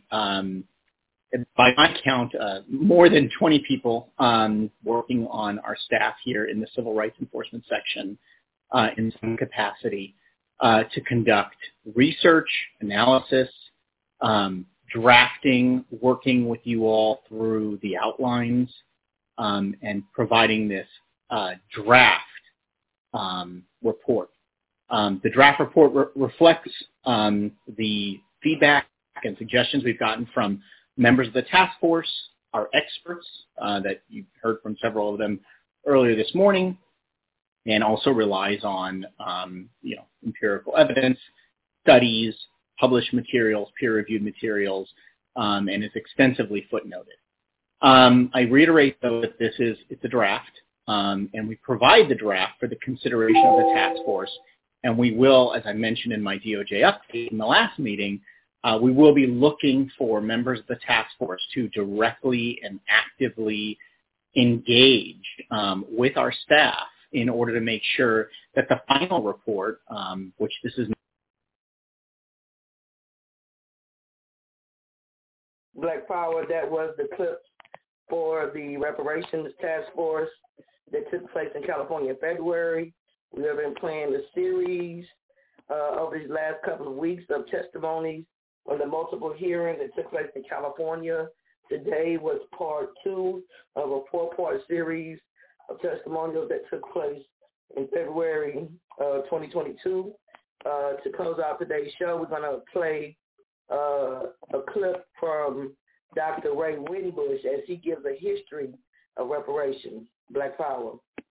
my count, more than 20 people working on our staff here in the Civil Rights Enforcement Section in some capacity to conduct research, analysis, drafting, working with you all through the outlines, and providing this draft report. The draft report reflects the feedback and suggestions we've gotten from members of the task force, our experts that you've heard from several of them earlier this morning, and also relies on empirical evidence, studies, published materials, peer-reviewed materials, and is extensively footnoted. I reiterate, though, that it's a draft, and we provide the draft for the consideration of the task force, and we will, as I mentioned in my DOJ update in the last meeting, we will be looking for members of the task force to directly and actively engage with our staff in order to make sure that the final report, which this is Black Power, that was the clip for the reparations task force that took place in California in February. We have been playing a series over these last couple of weeks of testimonies on the multiple hearings that took place in California. Today was part 2 of a 4-part series of testimonials that took place in February 2022. To close out today's show, we're going to play a clip from Dr. Ray Winbush as he gives a history of reparations. Black Power.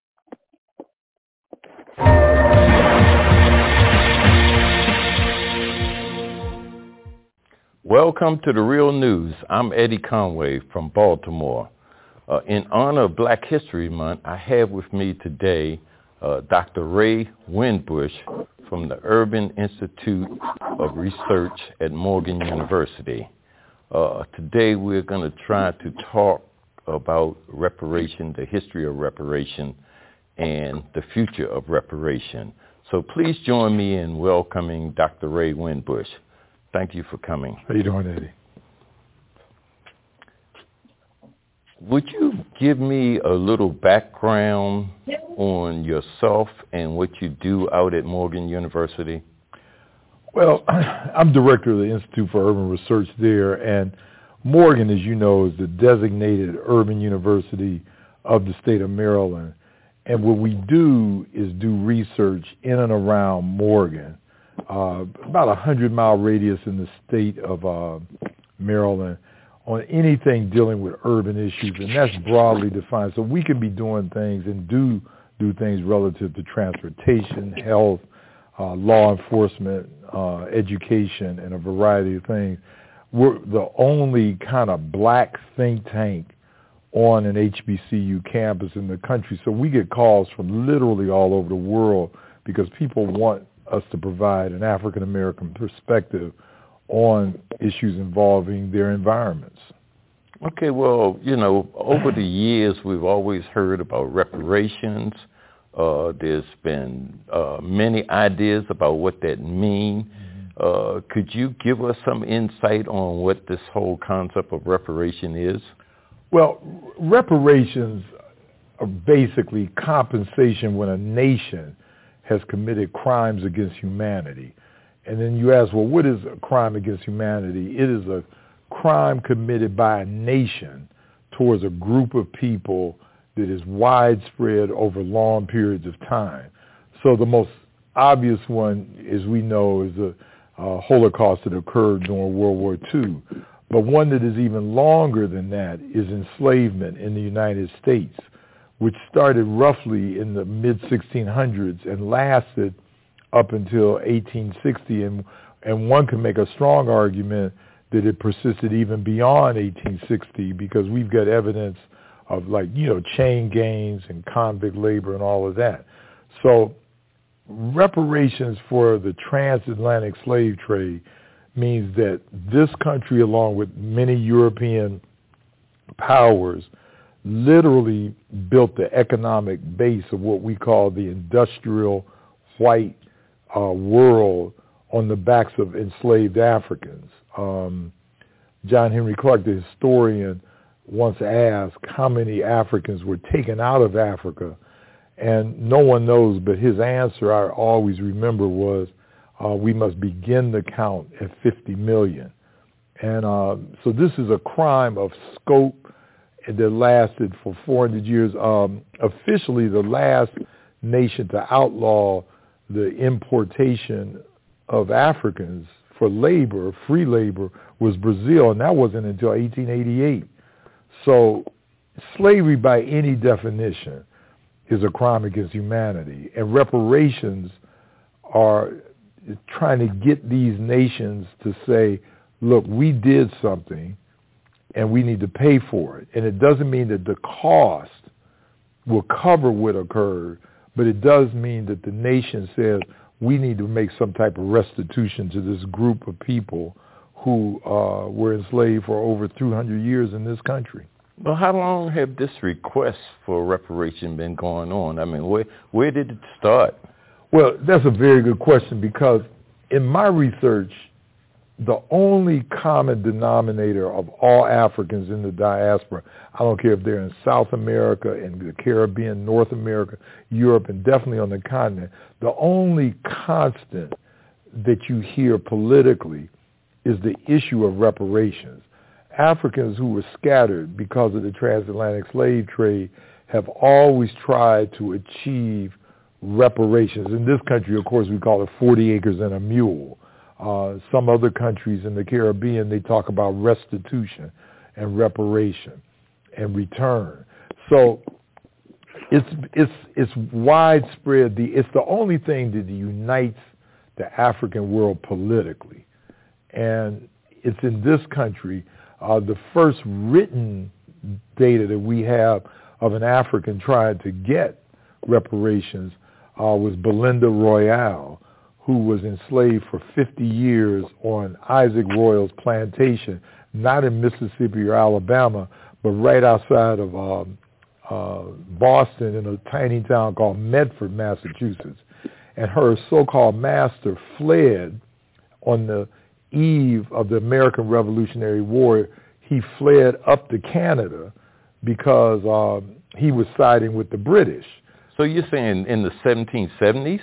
Welcome to The Real News. I'm Eddie Conway from Baltimore. In honor of Black History Month, I have with me today Dr. Ray Winbush from the Urban Institute of Research at Morgan University. Today we're going to try to talk about reparation, the history of reparation, and the future of reparation. So please join me in welcoming Dr. Ray Winbush. Thank you for coming. How you doing, Eddie? Would you give me a little background on yourself and what you do out at Morgan University? Well, I'm director of the Institute for Urban Research there, and Morgan, as you know, is the designated urban university of the state of Maryland. And what we do is do research in and around Morgan, about a 100-mile radius in the state of Maryland, on anything dealing with urban issues, and that's broadly defined. So we can be doing things and do things relative to transportation, health, law enforcement, education, and a variety of things. We're the only kind of black think tank on an HBCU campus in the country. So we get calls from literally all over the world because people want us to provide an African-American perspective on issues involving their environments. Okay, well, over the years, we've always heard about reparations. There's been many ideas about what that means. Could you give us some insight on what this whole concept of reparation is? Well, reparations are basically compensation when a nation has committed crimes against humanity. And then you ask, well, what is a crime against humanity? It is a crime committed by a nation towards a group of people that is widespread over long periods of time. So the most obvious one, as we know, is the Holocaust that occurred during World War II. But one that is even longer than that is enslavement in the United States, which started roughly in the mid-1600s and lasted up until 1860. And one can make a strong argument that it persisted even beyond 1860 because we've got evidence of chain gangs and convict labor and all of that. So reparations for the transatlantic slave trade means that this country, along with many European powers, literally built the economic base of what we call the industrial white world on the backs of enslaved Africans. John Henry Clark, the historian, once asked how many Africans were taken out of Africa, and no one knows, but his answer I always remember was, we must begin the count at 50 million. And so this is a crime of scope that lasted for 400 years. Officially, the last nation to outlaw the importation of Africans for labor, free labor, was Brazil, and that wasn't until 1888. So slavery, by any definition, is a crime against humanity, and reparations are trying to get these nations to say, look, we did something and we need to pay for it. And it doesn't mean that the cost will cover what occurred, but it does mean that the nation says we need to make some type of restitution to this group of people who were enslaved for over 200 years in this country. Well, how long have this request for reparation been going on? I mean, where did it start? Well, that's a very good question, because in my research, the only common denominator of all Africans in the diaspora, I don't care if they're in South America, in the Caribbean, North America, Europe, and definitely on the continent, the only constant that you hear politically is the issue of reparations. Africans who were scattered because of the transatlantic slave trade have always tried to achieve reparations. In this country, of course, we call it 40 acres and a mule. Some other countries in the Caribbean, they talk about restitution and reparation and return. So it's widespread. It's the only thing that unites the African world politically. And it's in this country, the first written data that we have of an African trying to get reparations was Belinda Royale, who was enslaved for 50 years on Isaac Royal's plantation, not in Mississippi or Alabama, but right outside of Boston in a tiny town called Medford, Massachusetts. And her so-called master fled on the eve of the American Revolutionary War. He fled up to Canada because he was siding with the British. So you're saying in the 1770s?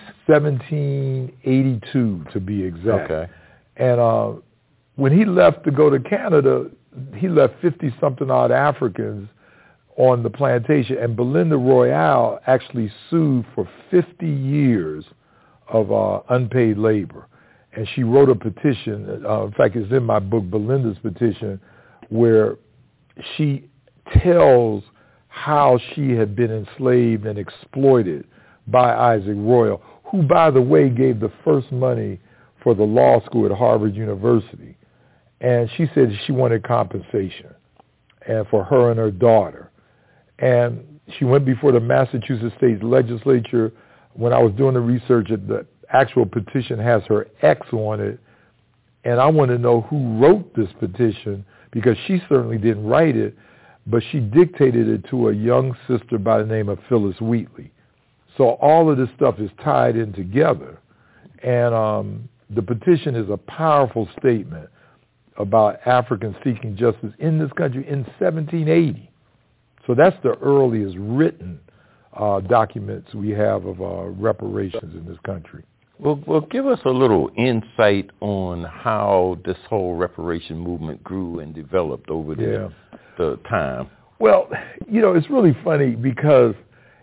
1782 to be exact. Okay. And when he left to go to Canada, he left 50-something odd Africans on the plantation. And Belinda Royale actually sued for 50 years of unpaid labor. And she wrote a petition, in fact, it's in my book, Belinda's Petition, where she tells how she had been enslaved and exploited by Isaac Royal, who, by the way, gave the first money for the law school at Harvard University. And she said she wanted compensation and for her and her daughter. And she went before the Massachusetts State Legislature. When I was doing the research, the actual petition has her ex on it. And I want to know who wrote this petition, because she certainly didn't write it, but she dictated it to a young sister by the name of Phyllis Wheatley. So all of this stuff is tied in together. And the petition is a powerful statement about Africans seeking justice in this country in 1780. So that's the earliest written documents we have of reparations in this country. Well, give us a little insight on how this whole reparation movement grew and developed over the time. Well, it's really funny because,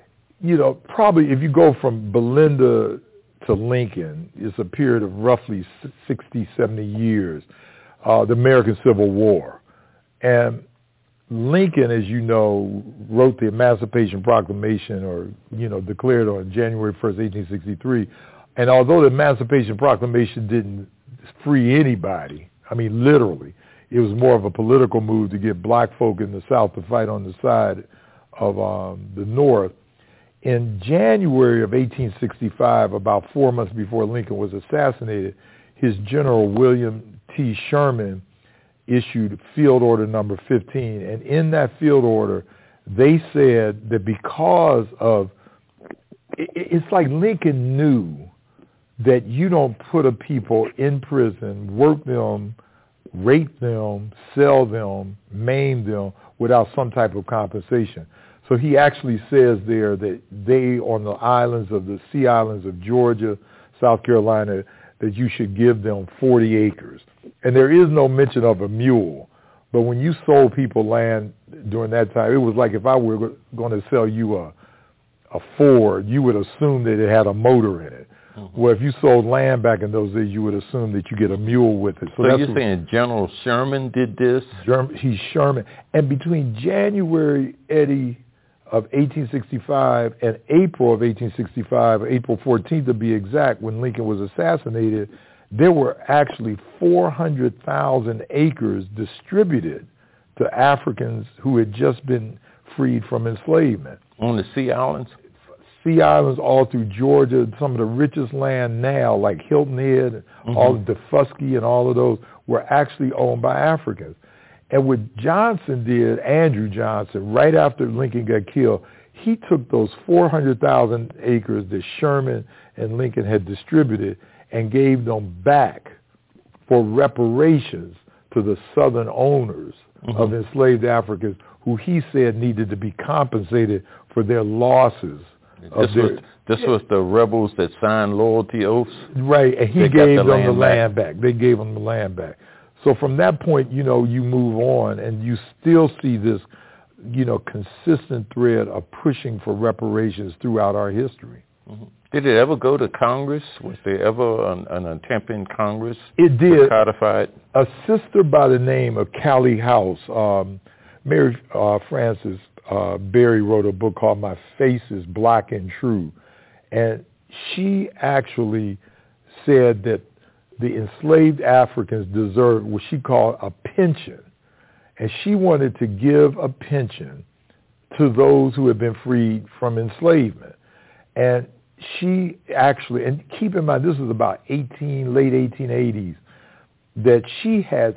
probably if you go from Belinda to Lincoln, it's a period of roughly 60, 70 years, the American Civil War. And Lincoln, as you know, wrote the Emancipation Proclamation or, declared on January 1st, 1863. And although the Emancipation Proclamation didn't free anybody, I mean, literally, it was more of a political move to get black folk in the South to fight on the side of the North. In January of 1865, about 4 months before Lincoln was assassinated, his General William T. Sherman issued Field Order number 15. And in that field order, they said that because of, it's like Lincoln knew that you don't put a people in prison, work them, rape them, sell them, maim them without some type of compensation. So he actually says there that they, on the islands of the Sea Islands of Georgia, South Carolina, that you should give them 40 acres. And there is no mention of a mule. But when you sold people land during that time, it was like if I were going to sell you a Ford, you would assume that it had a motor in it. Mm-hmm. Well, if you sold land back in those days, you would assume that you get a mule with it. So you're saying General Sherman did this? He's Sherman. And between January, Eddie, of 1865 and April of 1865, April 14th to be exact, when Lincoln was assassinated, there were actually 400,000 acres distributed to Africans who had just been freed from enslavement. On the Sea Islands? Sea Islands all through Georgia, some of the richest land now, like Hilton Head, all of Defusky and all of those, were actually owned by Africans. And what Johnson did, Andrew Johnson, right after Lincoln got killed, he took those 400,000 acres that Sherman and Lincoln had distributed and gave them back for reparations to the southern owners of enslaved Africans who he said needed to be compensated for their losses. This was the rebels that signed loyalty oaths? Right, and he gave them the land back. They gave them the land back. So from that point, you move on, and you still see this, consistent thread of pushing for reparations throughout our history. Mm-hmm. Did it ever go to Congress? Was there ever an attempt in Congress? It did. To codify it? A sister by the name of Callie House, Mary Frances Berry, wrote a book called My Face is Black and True. And she actually said that the enslaved Africans deserved what she called a pension. And she wanted to give a pension to those who had been freed from enslavement. And she actually, and keep in mind, this was about late 1880s, that she had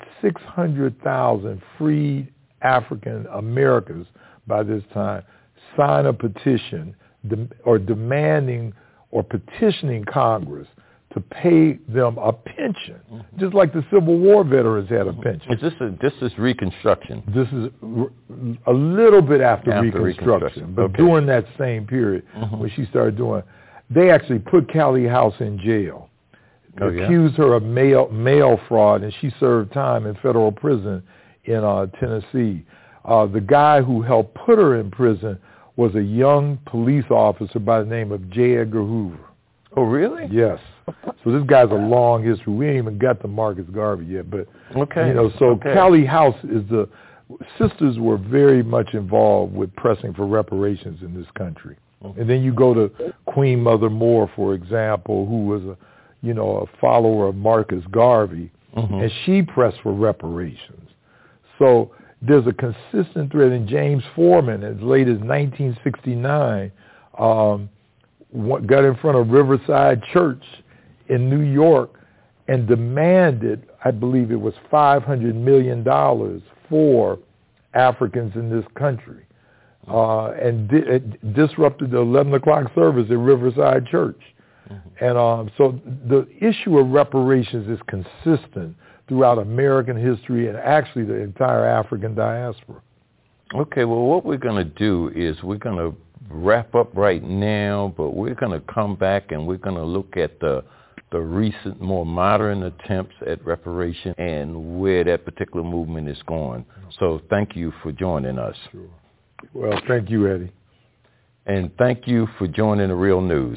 600,000 freed African Americans by this time sign a petition demanding or petitioning Congress to pay them a pension, just like the Civil War veterans had a pension. This is Reconstruction? This is a little bit after Reconstruction, but during that same period when she started doing, they actually put Callie House in jail, accused her of mail fraud, and she served time in federal prison in Tennessee. The guy who helped put her in prison was a young police officer by the name of J. Edgar Hoover. Oh, really? Yes. So this guy's a long history. We ain't even got to Marcus Garvey yet, but Callie House is the sisters were very much involved with pressing for reparations in this country. And then you go to Queen Mother Moore, for example, who was a follower of Marcus Garvey, and she pressed for reparations. So there's a consistent thread. In James Foreman, as late as 1969, got in front of Riverside Church in New York and demanded, I believe it was $500 million for Africans in this country, and it disrupted the 11 o'clock service at Riverside Church. And so the issue of reparations is consistent throughout American history and actually the entire African diaspora. Okay, well, what we're going to do is we're going to wrap up right now, but we're going to come back and we're going to look at the the recent, more modern attempts at reparation and where that particular movement is going. So thank you for joining us. Sure. Well, thank you, Eddie. And thank you for joining The Real News.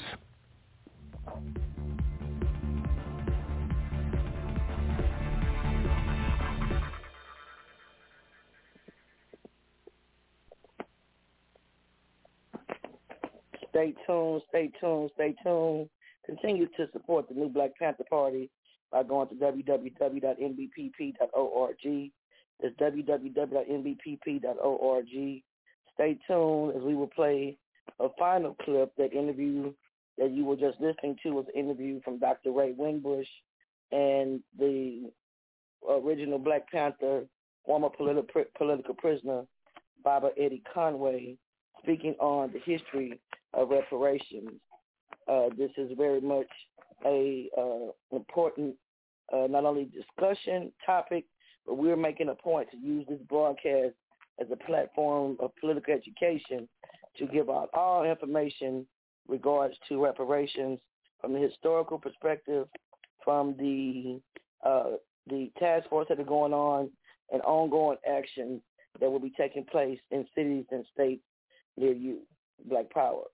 Stay tuned, stay tuned, stay tuned. Continue to support the New Black Panther Party by going to www.nbpp.org. That's www.nbpp.org. Stay tuned as we will play a final clip. That interview that you were just listening to was an interview from Dr. Ray Winbush and the original Black Panther, former political prisoner, Baba Eddie Conway, speaking on the history of reparations. This is very much a important not only discussion topic, but we're making a point to use this broadcast as a platform of political education to give out all information regards to reparations from the historical perspective, from the task force that are going on, and ongoing action that will be taking place in cities and states near you. Black Power.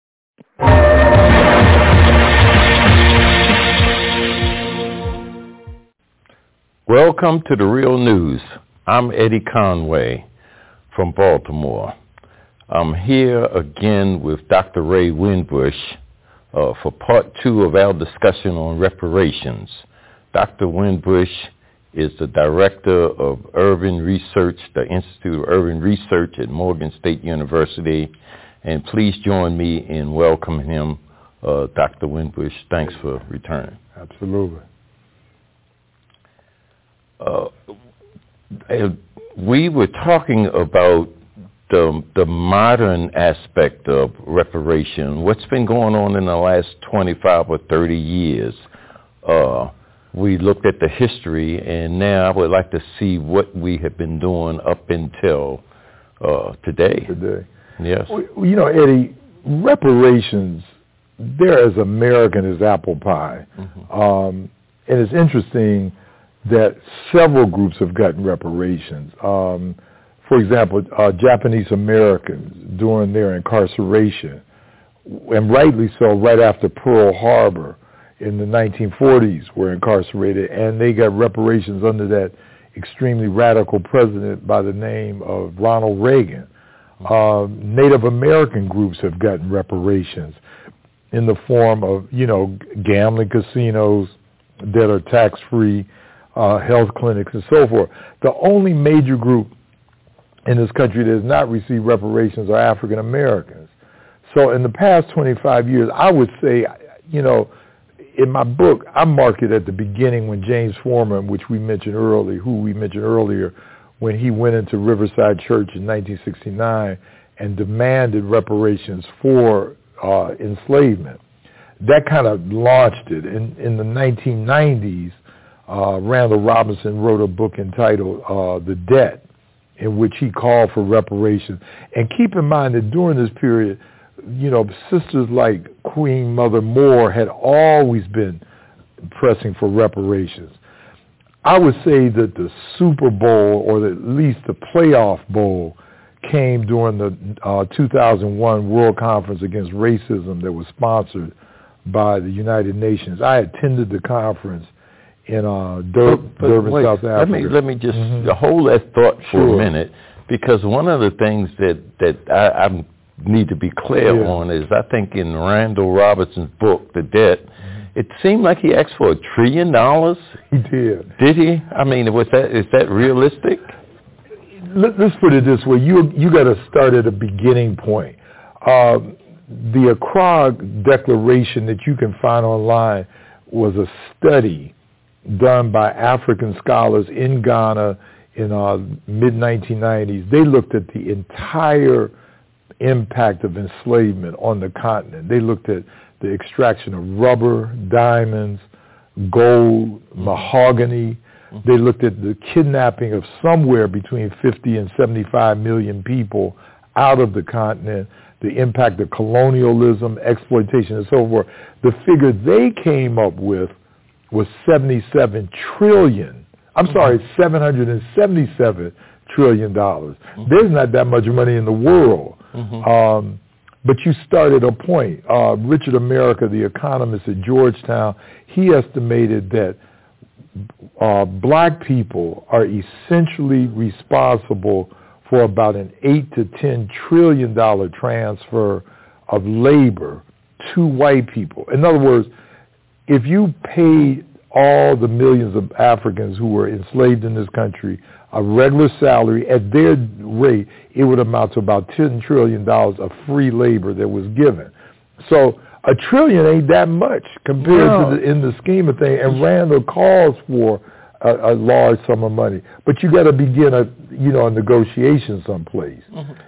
Welcome to The Real News. I'm Eddie Conway from Baltimore. I'm here again with Dr. Ray Winbush for part 2 of our discussion on reparations. Dr. Winbush is the Director of Urban Research, the Institute of Urban Research at Morgan State University. And please join me in welcoming him, Dr. Winbush. Thanks for returning. Absolutely. We were talking about the modern aspect of reparation, what's been going on in the last 25 or 30 years. We looked at the history, and now I would like to see what we have been doing up until today. Yes. You know, Eddie, reparations, they're as American as apple pie. Mm-hmm. And it's interesting that several groups have gotten reparations. For example, Japanese Americans during their incarceration, and rightly so, right after Pearl Harbor in the 1940s were incarcerated, and they got reparations under that extremely radical president by the name of Ronald Reagan. Native American groups have gotten reparations in the form of, gambling casinos that are tax-free, health clinics, and so forth. The only major group in this country that has not received reparations are African Americans. So in the past 25 years, I would say, in my book, I marked it at the beginning when James Foreman, who we mentioned earlier, when he went into Riverside Church in 1969 and demanded reparations for enslavement. That kind of launched it. In the 1990s, Randall Robinson wrote a book entitled The Debt, in which he called for reparations. And keep in mind that during this period, sisters like Queen Mother Moore had always been pressing for reparations. I would say that the Super Bowl, or at least the playoff bowl, came during the 2001 World Conference Against Racism that was sponsored by the United Nations. I attended the conference in Durban, South Africa. Let me just hold that thought for a minute, because one of the things that I need to be clear on is, I think in Randall Robinson's book, The Debt, it seemed like he asked for $1 trillion. He did. Did he? I mean, is that realistic? Let's put it this way. You got to start at a beginning point. The Accra Declaration that you can find online was a study done by African scholars in Ghana in mid-1990s. They looked at the entire impact of enslavement on the continent. They looked at the extraction of rubber, diamonds, gold, mahogany. They looked at the kidnapping of somewhere between 50 and 75 million people out of the continent, the impact of colonialism, exploitation, and so forth. The figure they came up with was $777 trillion. There's not that much money in the world. But you started a point. Richard America, the economist at Georgetown, he estimated that black people are essentially responsible for about an $8 to $10 trillion transfer of labor to white people. In other words, if you paid all the millions of Africans who were enslaved in this country a regular salary at their rate, it would amount to about $10 trillion of free labor that was given. So $1 trillion ain't that much compared to in the scheme of things. And Randall calls for a large sum of money, but you got to begin a negotiation someplace.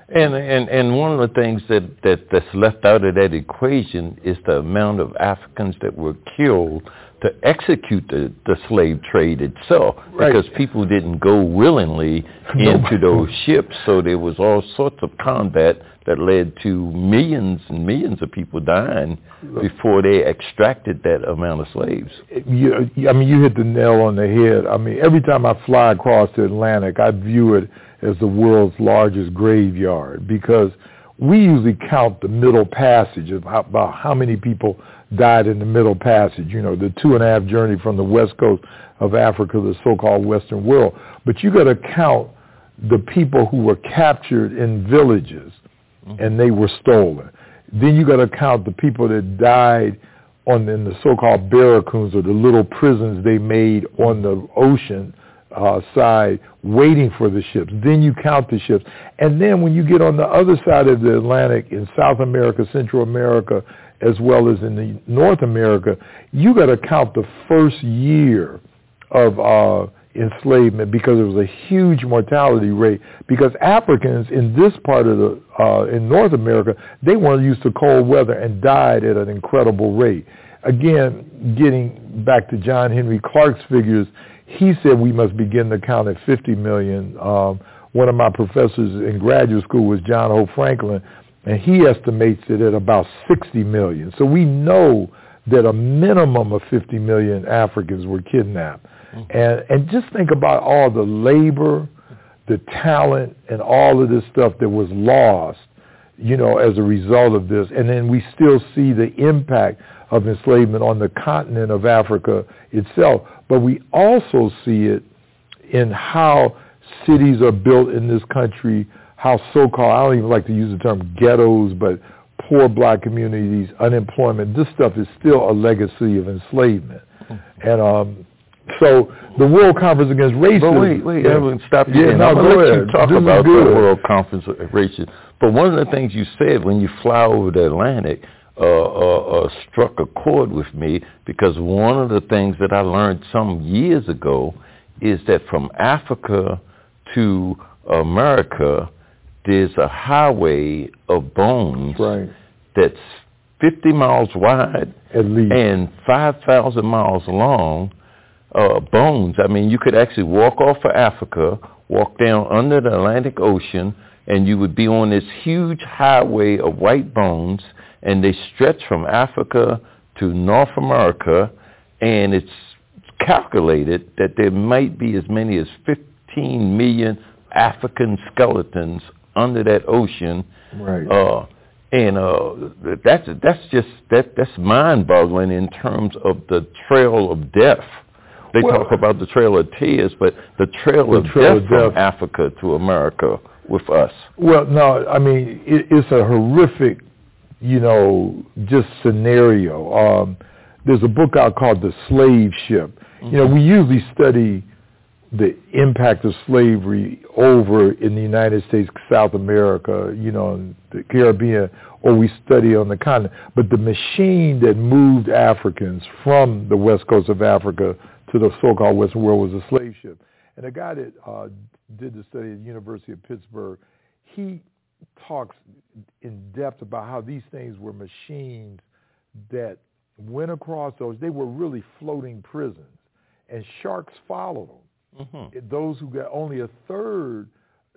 And one of the things that's left out of that equation is the amount of Africans that were killed to execute the slave trade itself, because people didn't go willingly into those ships. So there was all sorts of combat that led to millions and millions of people dying before they extracted that amount of slaves. You hit the nail on the head. I mean, every time I fly across the Atlantic, I view it as the world's largest graveyard, because we usually count the Middle Passage of about how many people died in the Middle Passage, the 2.5 journey from the west coast of Africa to the so-called Western world. But you got to count the people who were captured in villages and they were stolen. Then you got to count the people that died in the so-called barracoons, or the little prisons they made on the ocean side waiting for the ships. Then you count the ships. And then when you get on the other side of the Atlantic in South America, Central America, as well as in the North America, you got to count the first year of enslavement, because there was a huge mortality rate, because Africans in this part of in North America, they weren't used to cold weather and died at an incredible rate. Again, getting back to John Henry Clark's figures, he said we must begin to count at 50 million. One of my professors in graduate school was John O. Franklin, and he estimates it at about 60 million. So we know that a minimum of 50 million Africans were kidnapped. And just think about all the labor, the talent, and all of this stuff that was lost, as a result of this. And then we still see the impact of enslavement on the continent of Africa itself. But we also see it in how cities are built in this country, how so-called, I don't even like to use the term ghettos, but poor black communities, unemployment. This stuff is still a legacy of enslavement. And so the World Conference Against Racism. Wait, everyone stop you. Yeah, I'm go going to let ahead. you talk This about the World Conference Against Racism. But one of the things you said when you fly over the Atlantic struck a chord with me, because one of the things that I learned some years ago is that from Africa to America, there's a highway of bones that's 50 miles wide at least and 5,000 miles long. Bones. I mean, you could actually walk off of Africa, walk down under the Atlantic Ocean, and you would be on this huge highway of white bones, and they stretch from Africa to North America, and it's calculated that there might be as many as 15 million African skeletons under that ocean. That's mind-boggling in terms of the trail of death. They talk about the Trail of Tears, but the Trail of Death from Africa to America with us. Well, no, I mean, it's a horrific, just scenario. There's a book out called The Slave Ship. We usually study the impact of slavery over in the United States, South America, in the Caribbean, or we study on the continent. But the machine that moved Africans from the west coast of Africa to the so-called Western world was a slave ship. And a guy that did the study at the University of Pittsburgh, he talks in depth about how these things were machines that went across those. They were really floating prisons, and sharks followed them. Those who got only a third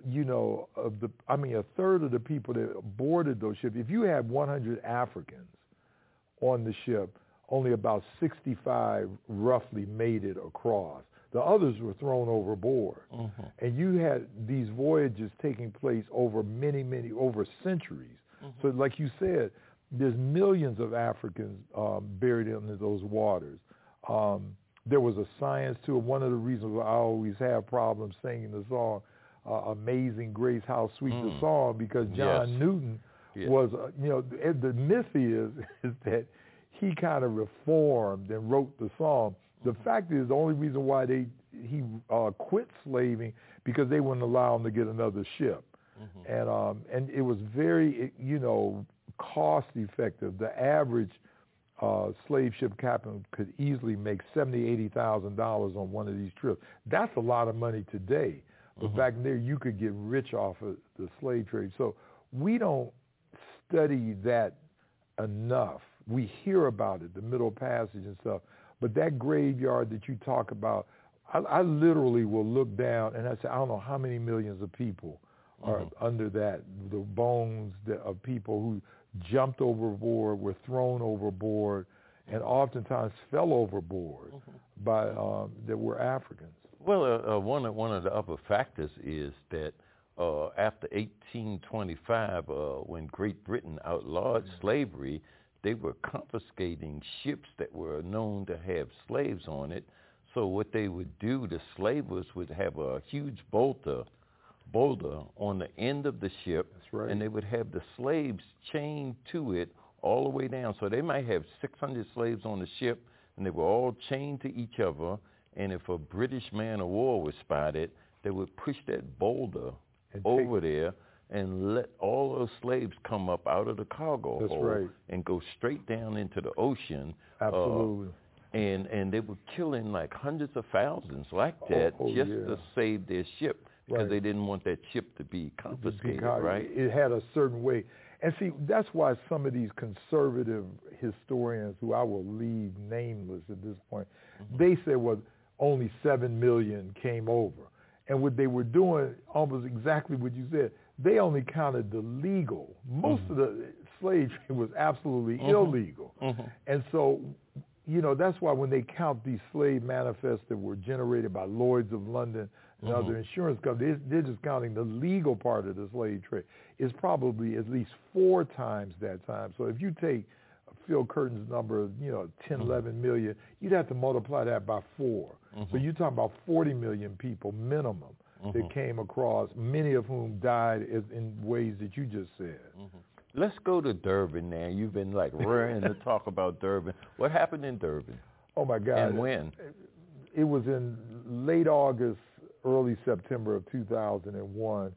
a third of the people that boarded those ships, if you had 100 Africans on the ship, only about 65 roughly made it across. The others were thrown overboard. Mm-hmm. And you had these voyages taking place over over centuries. Mm-hmm. So like you said, there's millions of Africans buried under those waters. There was a science to it. One of the reasons why I always have problems singing the song, Amazing Grace, How Sweet the Song, because John Newton was, the myth is that he kind of reformed and wrote the song. The fact is, the only reason why he quit slaving because they wouldn't allow him to get another ship, and it was very cost effective. The average slave ship captain could easily make $70,000-$80,000 on one of these trips. That's a lot of money today, but back there you could get rich off of the slave trade. So we don't study that enough. We hear about it, the Middle Passage and stuff. But that graveyard that you talk about, I literally will look down and I say, I don't know how many millions of people are under that, the bones of people who jumped overboard, were thrown overboard, and oftentimes fell overboard by that were Africans. Well, one of the other factors is that after 1825, when Great Britain outlawed slavery, they were confiscating ships that were known to have slaves on it. So what they would do, the slavers would have a huge boulder on the end of the ship. That's right. And they would have the slaves chained to it all the way down. So they might have 600 slaves on the ship, and they were all chained to each other. And if a British man of war was spotted, they would push that boulder over there and let all those slaves come up out of the cargo hold and go straight down into the ocean. Absolutely. And they were killing like hundreds of thousands like that to save their ship because they didn't want that ship to be confiscated, right? It had a certain way. And see, that's why some of these conservative historians, who I will leave nameless at this point, they said, well, only 7 million came over. And what they were doing, almost exactly what you said, they only counted the legal. Most of the slave trade was absolutely illegal. And so, that's why when they count these slave manifests that were generated by Lloyd's of London and other insurance companies, they're just counting the legal part of the slave trade. It's probably at least 4 times that time. So if you take Phil Curtin's number of, 10, 11 million, you'd have to multiply that by 4. So you're talking about 40 million people minimum that came across, many of whom died in ways that you just said. Let's go to Durban now. You've been like raring to talk about Durban. What happened in Durban? Oh my God. And when? It was in late August, early September of 2001.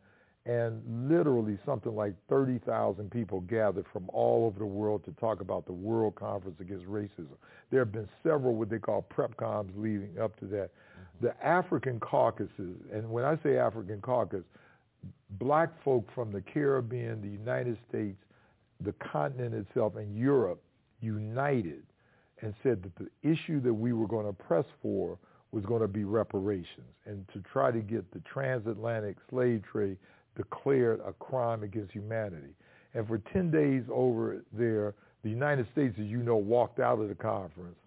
And literally something like 30,000 people gathered from all over the world to talk about the World Conference Against Racism. There have been several what they call PrepComs leading up to that. The African caucuses, and when I say African caucus, black folk from the Caribbean, the United States, the continent itself, and Europe united and said that the issue that we were going to press for was going to be reparations and to try to get the transatlantic slave trade declared a crime against humanity. And for 10 days over there, the United States, as you know, walked out of the conference.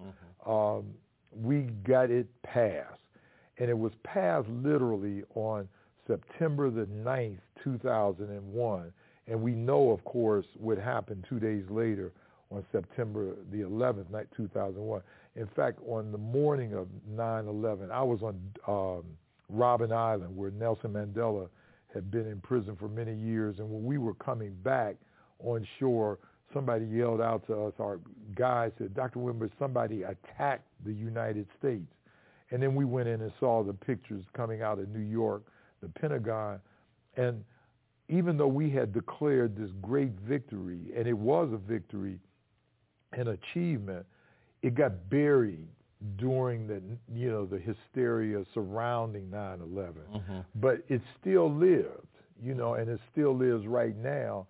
We got it passed. And it was passed literally on September the 9th, 2001. And we know, of course, what happened 2 days later on September the 11th, 2001. In fact, on the morning of 9/11, I was on Robben Island, where Nelson Mandela had been in prison for many years. And when we were coming back on shore, somebody yelled out to us, our guy said, Dr. Wimber, somebody attacked the United States. And then we went in and saw the pictures coming out of New York, the Pentagon. And even though we had declared this great victory, and it was a victory, an achievement, it got buried during the hysteria surrounding 9/11. But it still lived, and it still lives right now.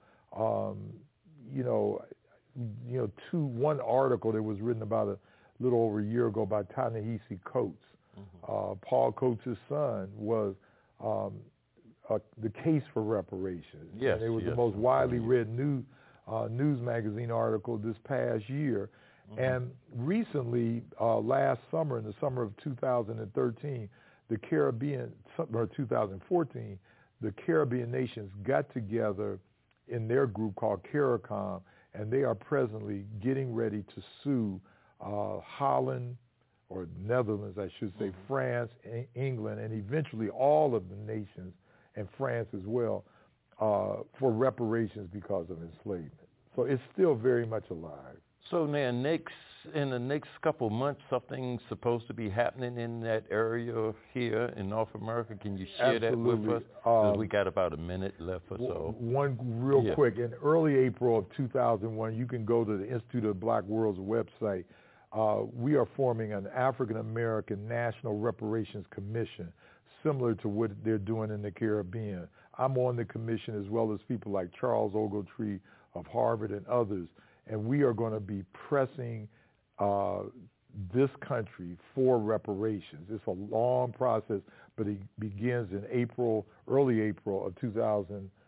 One article that was written about a little over a year ago by Ta-Nehisi Coates. Paul Coates' son was the case for reparations. Yes, and it was the most widely read news magazine article this past year. And recently, last summer, in the summer of 2013, the Caribbean, or 2014, the Caribbean nations got together in their group called CARICOM, and they are presently getting ready to sue Holland, or Netherlands, I should say, France, England, and eventually all of the nations, and France as well, for reparations because of enslavement. So it's still very much alive. So now, in the next couple of months, something's supposed to be happening in that area here in North America. Can you share that with us? 'Cause we got about a minute left or so. One real quick. In early April of 2001, you can go to the Institute of Black World's website. We are forming an African American National Reparations Commission, similar to what they're doing in the Caribbean. I'm on the commission, as well as people like Charles Ogletree of Harvard and others. And we are going to be pressing this country for reparations. It's a long process, but it begins in early April of 2001.